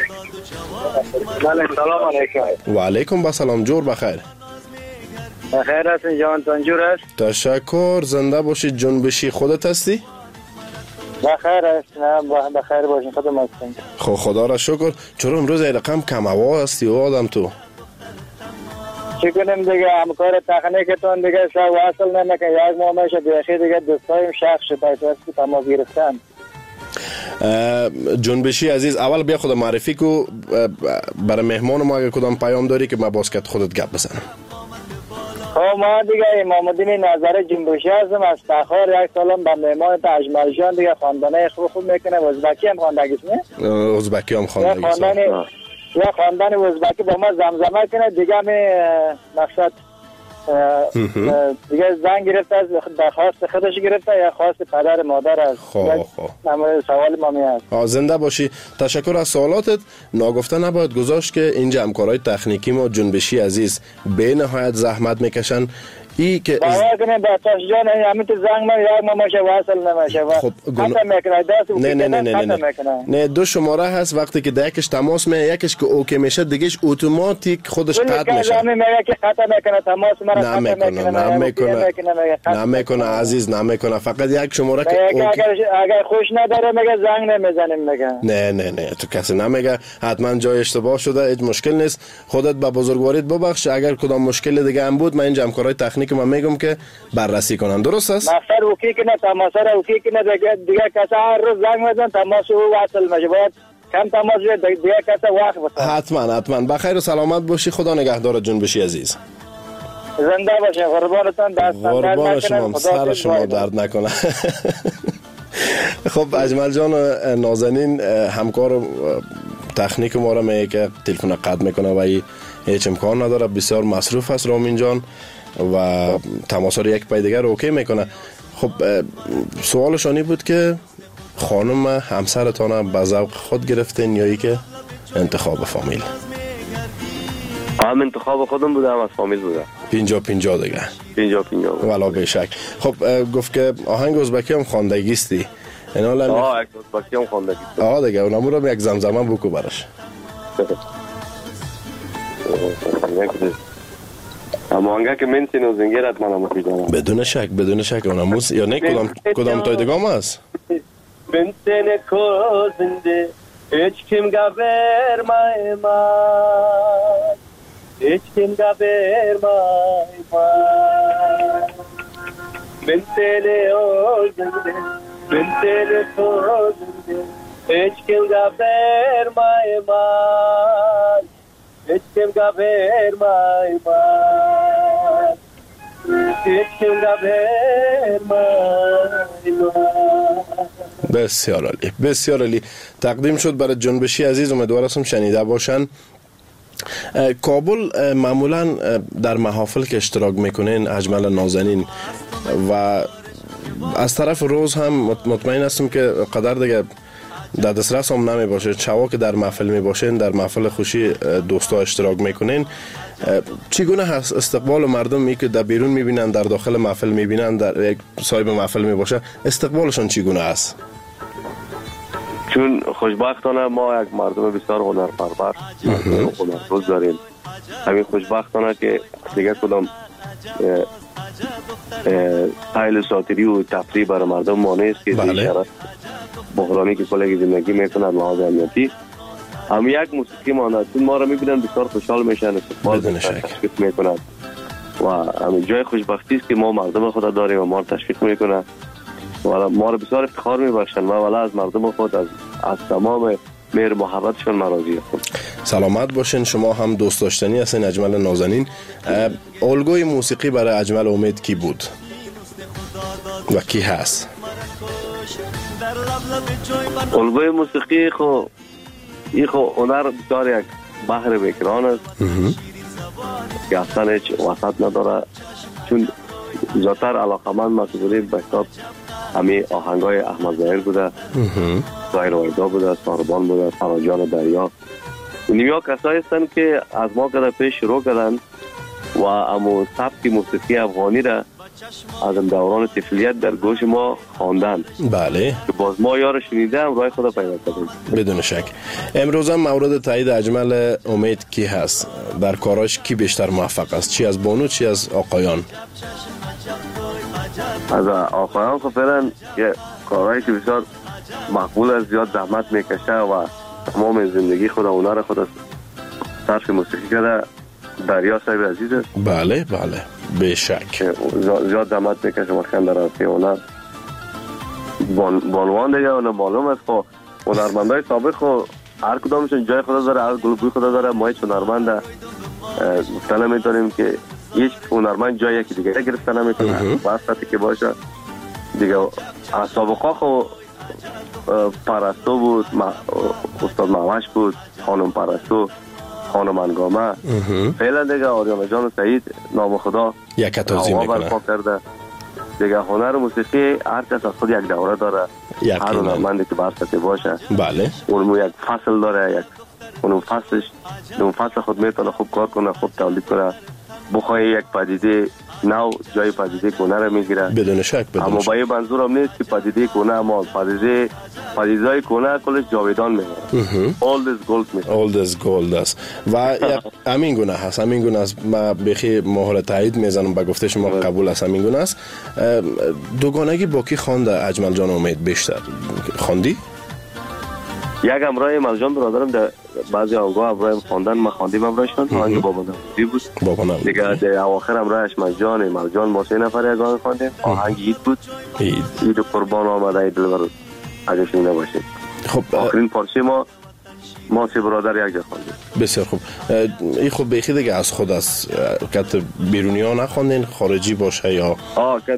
بله سلام علیکم. و علیکم السلام. جور بخیر. بخیر هستین جانتان جور است؟ تشکر. زنده باشید. جنبشی خودت هستی؟ بخیر هستم. بخیر باشین. خودم هستم. خب خدا را شکر. چرا امروز این رقم کم هوا هستی و آدم تو؟ چی کنیم دیگه همکار تکنیکتون دیگه شب وصل نمیکن. یک ماه میشه دیگه دیگه دوستایم شخص شد تماس گرفتن. جنبشی عزیز اول بیا خود معرفی کو برای مهمان ما اگه کدام پیام داری که ما باز کت خودت گپ بزنم. خب ما دیگه امام الدین نظر جنبشی هستم از تخار. یک سالم به مهمان اجمل جان دیگه خواندنه خوب میکنه. ازبکی هم خواندگیش نه؟ ازبکی هم خواندگیش. یا خواندن ازبکی با ما زمزمه کنه دیگه می مقصد دیگه زن گرفته از خواست خودش گرفته یا خواست پدر مادر از. سوال ما میاد. زنده باشی. تشکر از سوالاتت. ناگفته نباید گذاشت که اینجا همکارای تکنیکی ما جنبشی عزیز به نهایت زحمت میکشن ای که باور کنید با تاش جان همین تو زنگ من یک ماشه واصل نمیشه و خطا میکنه دست نه دو شماره هست وقتی که یکش تماس می یکش که اوکی میشه دیگهش اتوماتیک خودش قطع میشه میگه که خطا میکنه تماس مرا نمیکنه عزیز نمیکنه فقط یک شماره که اگر خوش نداره میگه زنگ نمیزنیم میگه نه تو کسی نمیگه حتما جای اشتباه شده هیچ مشکل نیست خودت با بزرگواریت ببخش اگر کدام مشکل دیگه هم بود من این همکارای تکنیک من میگم که بررسی کنن درست است مقصد اوکی کنه تماس را اوکی کنه دیگه کسی هر روز زنگ میزنه تماس او واصل میشه باید کم تماس دیگه کسی وقت بسازه حتما بخیر و سلامت باشی خدا نگهدارت جون بشی عزیز زنده باشه قربانتان قربان شما سر شما درد نکنه خب اجمل جان نازنین همکار تکنیک ما را میگه که تلفن قطع میکنه و هیچ امکان نداره بسیار مصروف است رامین جان و تماس رو یک پای دیگر اوکی میکنه خب سوالشانی بود که خانم همسرتان به ذوق خود گرفتین یا ای که انتخاب فامیل هم انتخاب خودم بوده هم از فامیل بوده 50-50 دیگه 50-50 والا به شک خب گفت که آهنگ ازبکی هم خواندگیستی ازبکی هم خواندگیستی دیگه اونمو رو یک زمزمه بکو براش اما آنگه که منسین و زنگیرت من همو پیدانم بدون شک اونمو یا نه کدام تای دگام هست منسین کوزنده هیچ کم گبر مای من هیچ کم گبر مای من منسین اوزنده منسین کوزنده هیچ کم گبر مای من هیچ کم گبر مای من هیچ کم گبر مای من بسیار عالی تقدیم شد برای جنبشی عزیز امیدوار هستم شنیده باشن کابل معمولا در محافل که اشتراک میکنین اجمل نازنین و از طرف روز هم مطمئن هستم که قدر دیگه در دسترس هم نمی باشه شوا که در محفل می باشین در محفل خوشی دوستا اشتراک میکنین چگونه هست استقبال مردم ای که در بیرون میبینن در داخل محفل میبینن در یک صاحب محفل می باشه استقبالشون چگونه است چون خوشبختانه ما یک مردم بسیار هنرپرور هنرسوز داریم همین خوشبختانه که دیگه کدام سایل ساتری و تفریح برای مردم مانع است که بحرانی که کلگی زندگی میکنند لحاظ امنیتی هم یک موسیقی مانده چون ما را میبینن بسیار خوشحال میشن استقبال تشویق میکنند و همین جای خوشبختی است که ما مردم خود داریم و ما را تشویق میکنند و ما را بسیار افتخار میبخشند و ولی از مردم خود از تمام مهر محبتشون راضی هستم سلامت باشین شما هم دوست داشتنی هستین اجمل نازنین الگوی موسیقی برای اجمل امید کی بود و کی هست الگوی موسیقی این هنر بسیار یک بحر بکران است که اصلا هیچ وسط نداره چون زیادتر علاقمند مسئولی به حساب همه آهنگای احمد ظاهر بوده ظاهر وایدا بوده ساربان بوده فراجان دریا اینیا کسایی هستند که از ما کده پیش شروع کردن و امو سبک موسیقی افغانی را از دوران طفولیت در گوش ما خواندن بله که باز ما یار شنیده هم راه خدا پیدا کردیم بدون شک امروز هم مورد تایید اجمل امید کی هست در کاراش کی بیشتر موفق است چی از بانو چی از آقایان از آقایان خب فعلا یه کارهایی که بسیار مقبول است زیاد زحمت میکشه و تمام زندگی خود و هنر خود صرف موسیقی کرده دریا صاحب عزیز است بله به شک زیاد زحمت میکشه مخکن در راستی هنر بانوان دیگه اون معلوم است خب هنرمندای سابق خب هر کدامشون جای خدا داره هر گلوبوی خدا داره ما هیچ هنرمند گفتن نمیتونیم که هیچ هنرمند جای یکی دیگه گرفتن نمیتونه واسطه که باشه دیگه از سابقا خب پرستو بود استاد معوش بود خانم پرستو خانم انگامه فعلا دیگه آریانا جان و سعید نام خدا یک تازی میکنه دیگه هنر موسیقی هر کس از خود یک دوره داره هر هنرمندی که برسطه باشه بله اونمو یک فصل داره اون فصل خود میتونه خوب کار کنه خوب تولید کنه بخواه یک پدیده نو جای پدیده کهنه را میگیره بدون شک. اما با این منظورم نیست که پدیده کهنه اما پدیده‌های کهنه کلش جاویدان میمونه. Old is gold میشه. Old is gold است و همین گونه هست. همین گونه است. ما بخی مهر تایید میزنم به گفته شما قبول است. همین گونه است. دوگانگی با کی خوانده اجمل جان امید بیشتر خواندی؟ یک امرای ملجان برادرم در بعضی آنگاه امرای خواندن ما خواندیم امرایشان آهنگ بابا نوروزی بود. دیگه در اواخر امرایش ملجان ما 3 نفر یگان خواندیم. آهنگ اید بود. اید قربان آمده ای دلبر اگه شنیده باشید. خب آخرین پارچه ما 3 برادر یک جا خواندیم. بسیار خوب. این خب بخی دیگه از خود است که بیرونی ها نخواندین خارجی باشه یا که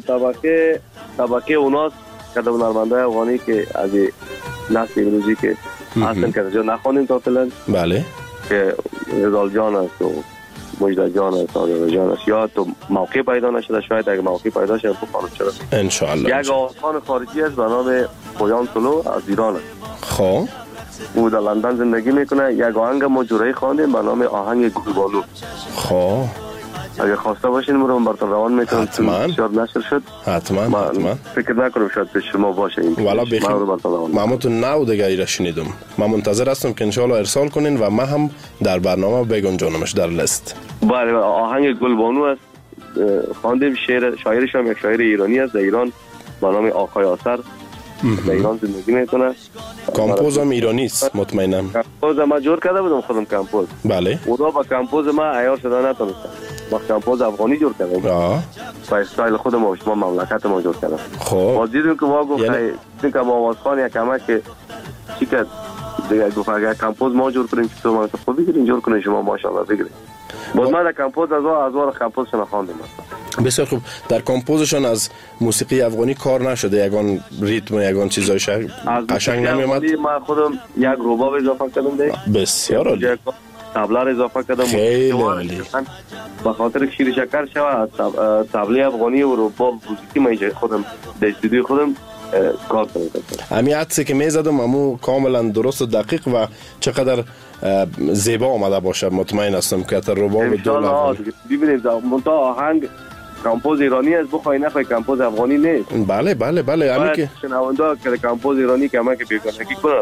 طبقه اوناست که در هنرمنده افغانی که از نسل امروزی که اصلا که جا نخوانیم تا فعلا. بله که رضال جان است و مجد جان است و جان است یا تو موقع پیدا نشده شاید اگه موقع پیدا شده بخوانم چرا انشاءالله. یک آوازخوان خارجی است به نام پویان سلو از ایران است. خب او در لندن زندگی میکنه. یک آهنگ ما جورایی خواندیم به نام آهنگ گلبانو. خب اگه خواسته باشین مرون براتون روان میکنم. شاید نشر شد. حتما فکر نکنم شاید به شما باشه این. والا بخیر من تو نو دیگه ایره شنیدم. من منتظر هستم که انشالله ارسال کنین و ما هم در برنامه بگنجانمش در لیست. بله آهنگ گلبانو است. خواندیم. شاعرش هم یک شاعر ایرانی است در ایران به نام آقای آسر در ایران زندگی میکنه. کمپوز هم ایرانی است مطمئنم. کمپوز ما جور کرده بودم خودم کمپوز. بله اونا با کمپوز ما عیار شده نتونستم. با کمپوز افغانی جور کردم. با استایل خودم و شما مملکت ما جور کردم. خب ما دیدیم که ما گفت که ما آوازخوان یک کمک که چی کرد دیگه گفت اگر کمپوز ما جور کنیم تو ما خوب بگیرین جور کنین شما ماشاءالله بگیرین. باز من در کمپوز از کمپوزشون خواندم. بسیار خوب. در کمپوزشون از موسیقی افغانی کار نشده یگان ریتم یگان چیزای قشنگ نمیومد؟ من خودم یک رباب اضافه کردم دیگه. بسیار عالی. طبله را اضافه کردم. خیلی عالی. به خاطر شیر شکر شود طبله افغانی و رباب موسیقی من خودم در استودیو خودم کار کردم. همین عطسی که میزدم امو کاملا درست و دقیق و چقدر زیبا آمده باشه مطمئن هستم که تا رباب دو ببینید منتها آهنگ کمپوز ایرانی است بخوای نخوای کمپوز افغانی نیست. بله همین که شنونده که کمپوز ایرانی که ما که بیگانگی کنه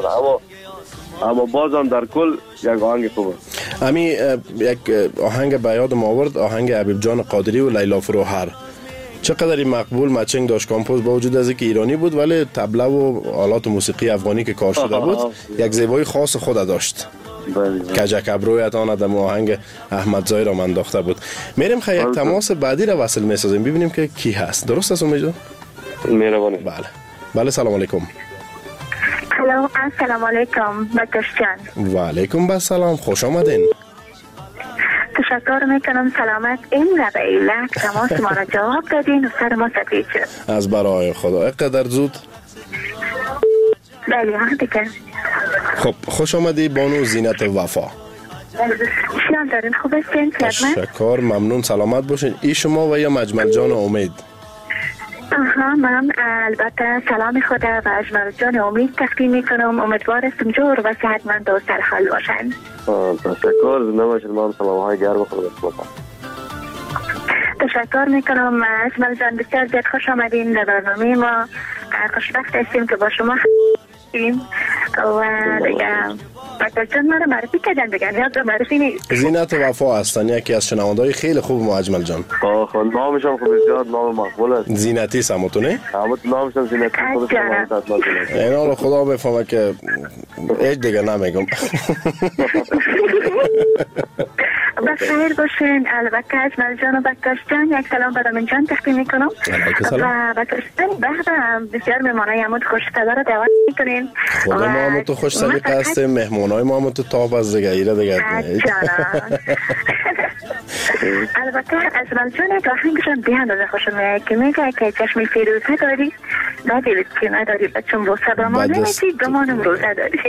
اما بازم در کل یک آهنگ خوبه. همین یک آهنگ به یادم آورد آهنگ حبیب جان قادری و لیلا فروهر چقدر مقبول مچنگ داشت. کمپوز با وجود از اینکه ایرانی بود ولی طبله و آلات موسیقی افغانی که کار شده بود یک زیبایی خاص خود داشت. کجک ابرویت آن آدم آهنگ احمد زای را انداخته بود. میریم یک تماس بعدی را وصل میسازیم ببینیم که کی هست. درست است امید جان؟ مهربانی. بله سلام علیکم. السلام علیکم بکش جان. و علیکم السلام خوش آمدین. تشکر میکنم سلامت این ربیله تماس ما را جواب دادین و سر ما سفید شد. از برای خدا اقدر زود. بله دیگه. خب خوش آمدی بانو زینت وفا. شیان دارین خوب هستین؟ تشکر ممنون سلامت باشین. ای شما و یا مجمل جان امید؟ من البته سلام خدا و اجمل جان امید تقدیم میکنم. امیدوار هستم جور و صحتمند و سرحال باشن. تشکر زنده باشید. ما هم سلام های گرم خدا تشکر میکنم اجمل جان. بسیار زیاد خوش آمدین در برنامه ما. خوشبخت هستیم که با شما هستیم و دیگه بکر جان ما رو معرفی کردن بگن یاد معرفی نیست. زینت وفا هستن یکی از شنونده‌های خیلی خوب ما اجمل جان. نامش هم خوب بسیار نام مقبول است. زینتی سمتونه؟ نامش هم زینتی خود اینا رو خدا بفهمه که هیچ دیگه نمیگم. بخیر باشین. البته اجمل جان و بکش جان یک سلام برای من جان تقدیم میکنم و بکش جان بعد بسیار مهمانای امود خوش صدا رو دعوت میکنین. خدا ما هم تو خوش سلیقه هستیم. مهمانای ما هم تو تاب از دیگه ایره دیگه. البته اجمل جان یک آهنگشان به اندازه خوشم میاد که میگه که چشم فیروزه داری ندیدید که نداری بچم رو صبر ما نمیدی دمانم روزه داری.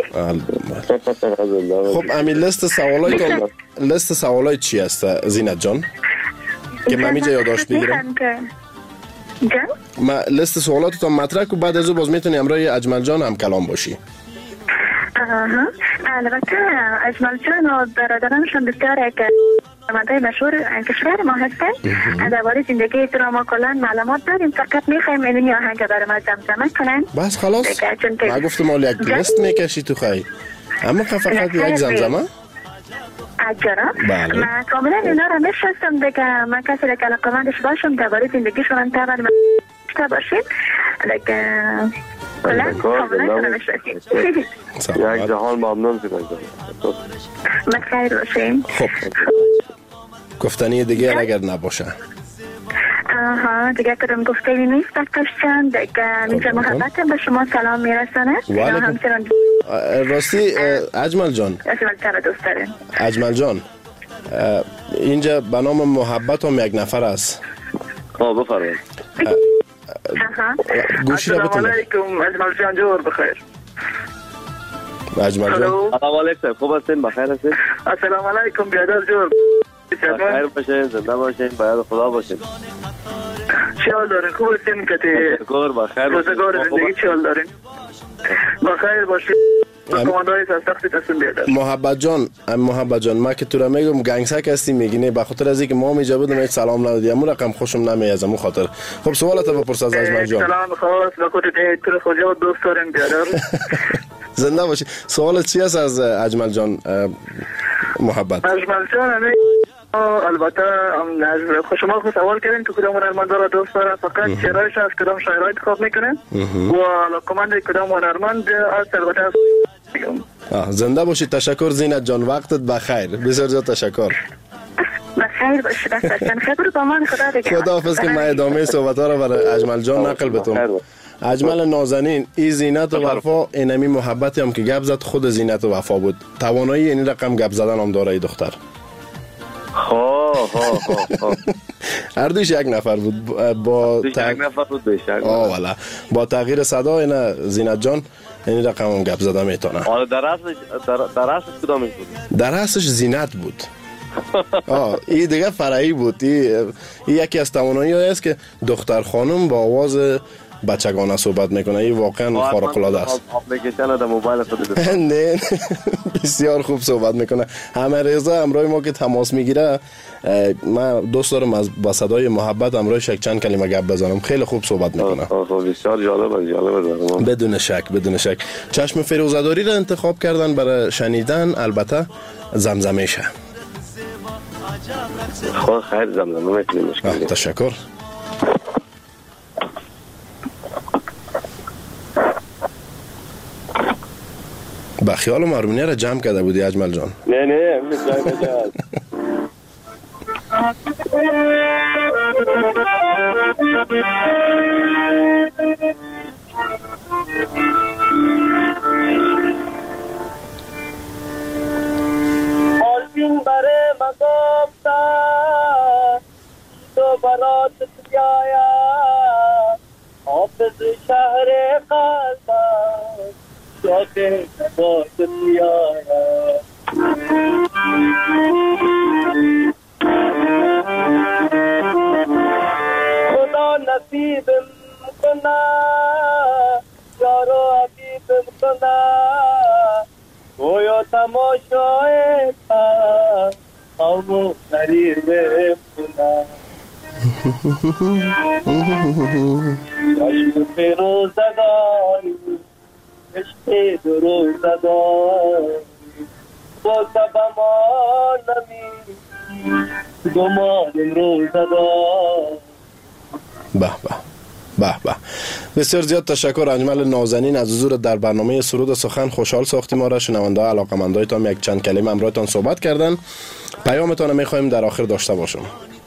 خب امین لست سوالای چی هست زینت جان که من میجا یادداشت بگیرم؟ جان؟ ما لست سوالاتو مطرح کو بعد از او باز میتونی امروی اجمل جان هم کلام باشی. البته اجمل جان و برادرانشان بسیار که برنامه‌های مشهور کشور ما هستن. درباره زندگی دراما کلا معلومات داریم، فقط می‌خوایم این آهنگ برای ما زمزمه کنن. بس خلاص ما گفتم مال یک لیست میکشی تو خیلی اما فقط یک زمزمه اجرا من کاملا اینا رو میشناسم دیگه. من کسی که علاقه‌مندش باشم درباره زندگیشون طبعا من باشیم دیگه. کلا کاملا میشناسیم. یک جهان ممنون دیگه. بخیر باشین. خب گفتنی دیگه اگر نباشه آها دیگه کدام گفته نیست دکترشان دیگه. اینجا محبت به شما سلام میرسانه. راستی اجمل جان اجمل جان اینجا به نام محبت هم یک نفر است. بفرمایید. گوشی رو بتونه. السلام علیکم اجمل جان جور بخیر. اجمل جان سلام علیکم خوب هستین بخیر هستین؟ السلام علیکم بیادر جور بخیر باشین زنده باشین باید خدا باشین. چه حال دارین؟ خوب هستین که شکر بخیر روزگار زندگی چه حال دارین؟ بخیر باشین. کماندای سختی تصمیم بیادر. محبت جان ما که تو را میگم گنگسک هستی میگینه به خاطر از اینکه ما میجا بودم هیچ سلام ندادی امون رقم خوشم نمیاد امون خاطر. خب سوالت بپرس از اجمل جان. سلام خاص به خودت تو خدا دوست دارم بیادر. زنده باشی. سوالت چی است از اجمل جان محبت؟ اجمل جان البته شما خود سوال کردین که کدام هنرمند را دوست داره، فقط شعرهایش از کدام شاعرها انتخاب میکنه و علاقمند کدام هنرمند از البته زنده باشی. تشکر زینت جان وقتت بخیر. بسیار زیاد تشکر. بخیر باشی دستان خبر با من خدا دیگه. خداحافظ که من ادامه صحبت ها را برای اجمل جان نقل بتونم. اجمل نازنین این زینت و وفا اینمی محبتی هم که گپ زد خود زینت و وفا بود. توانایی این رقم گپ زدن هم داره ای دختر. هر دوش یک نفر بود با یک نفر بود بیشتر. با تغییر صدا اینا زینت جان این رقم هم گپ زده میتونه. در اصلش کدامش بود؟ در اصلش زینت بود. این دیگه فرعی بود. این یکی از توانایی است که دختر خانم با آواز بچگانه صحبت میکنه. این واقعا خارق العاده است. اپلیکیشن در موبایل خود نه بسیار خوب صحبت میکنه. همه رضا همراه ما که تماس میگیره من دوست دارم از با صدای محبت همراهش یک چند کلمه گپ بزنم. خیلی خوب صحبت میکنه. بسیار جالب. بدون شک چشم فیروزه‌داری را انتخاب کردن برای شنیدن. البته زمزمه شه. خیر زمزمه میکنیم. مشکلی. تشکر. با خیال مرمونی را جمع کرده بودی اجمل جان؟ نه جای آلبین بره مگفتا تو برات بیایا حافظ شهر قلبم شاکر با بیایا خدا نصیبم کنا یارو حبیبم کنا گویا تماشای تا همو نریبم کنا عشق فیروزگانی عشق دروزگانی با سبما نمی گمان روزگانی. به بسیار زیاد تشکر اجمل نازنین از حضور در برنامه سرود سخن. خوشحال ساختی ما را. شنونده ها علاقه‌مندایتان یک چند کلمه همراهتان صحبت کردن. پیامتان می‌خوایم در آخر داشته باشم.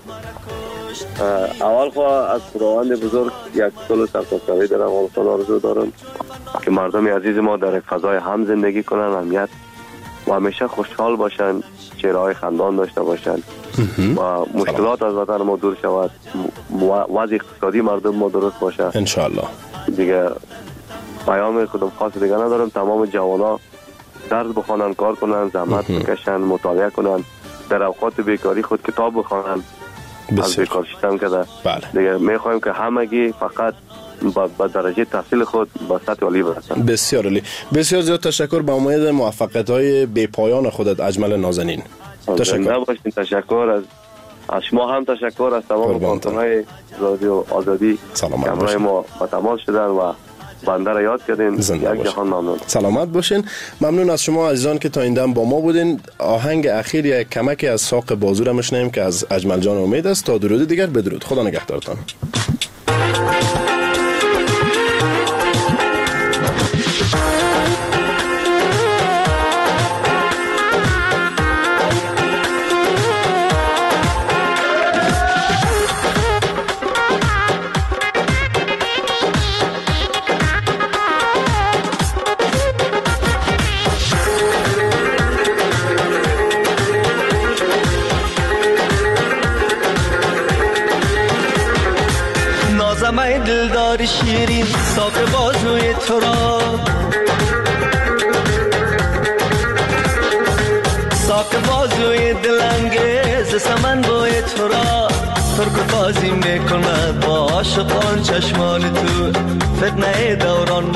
اول از خداوند بزرگ یک سال سرفرازی دارم. اول آرزو دارم که مردم عزیز ما در فضای هم زندگی کنن، امنیت و همیشه خوشحال باشن، چهره‌های خندان داشته باشن و مشکلات از وطن ما دور شود، وضع اقتصادی مردم ما درست باشه ان شاء الله. دیگه پیام کدام خاص دیگه ندارم. تمام جوانا درس بخونن، کار کنن، زحمت بکشن، مطالعه کنن، در اوقات بیکاری خود کتاب بخونن، از بیکار شدن کده. دیگه میخوایم که همگی فقط با درجه تحصیل خود با سطح عالی برسن. بسیار عالی. بسیار زیاد تشکر. با امید موفقیت‌های بی پایان خودت اجمل نازنین. زنده باشین. تشکر از شما هم تشکر از تمام کارکنای رادیو آزادی که همراه ما با تماس شدن و بنده را یاد کردین. یک جهان ممنون. سلامت باشین. ممنون از شما عزیزان که تا این دم با ما بودین. آهنگ اخیر یک کمکی از ساق بازو را میشنیم که از اجمل جان امید است. تا درود دیگر بدرود. خدا نگهدارتان. نازمه دلدار شیرین ساق بازوی تو را، ساق بازوی دلانگیز سمن بوی تو را، ترک بازی میکند با عاشقان چشمان تو، فتنه دوران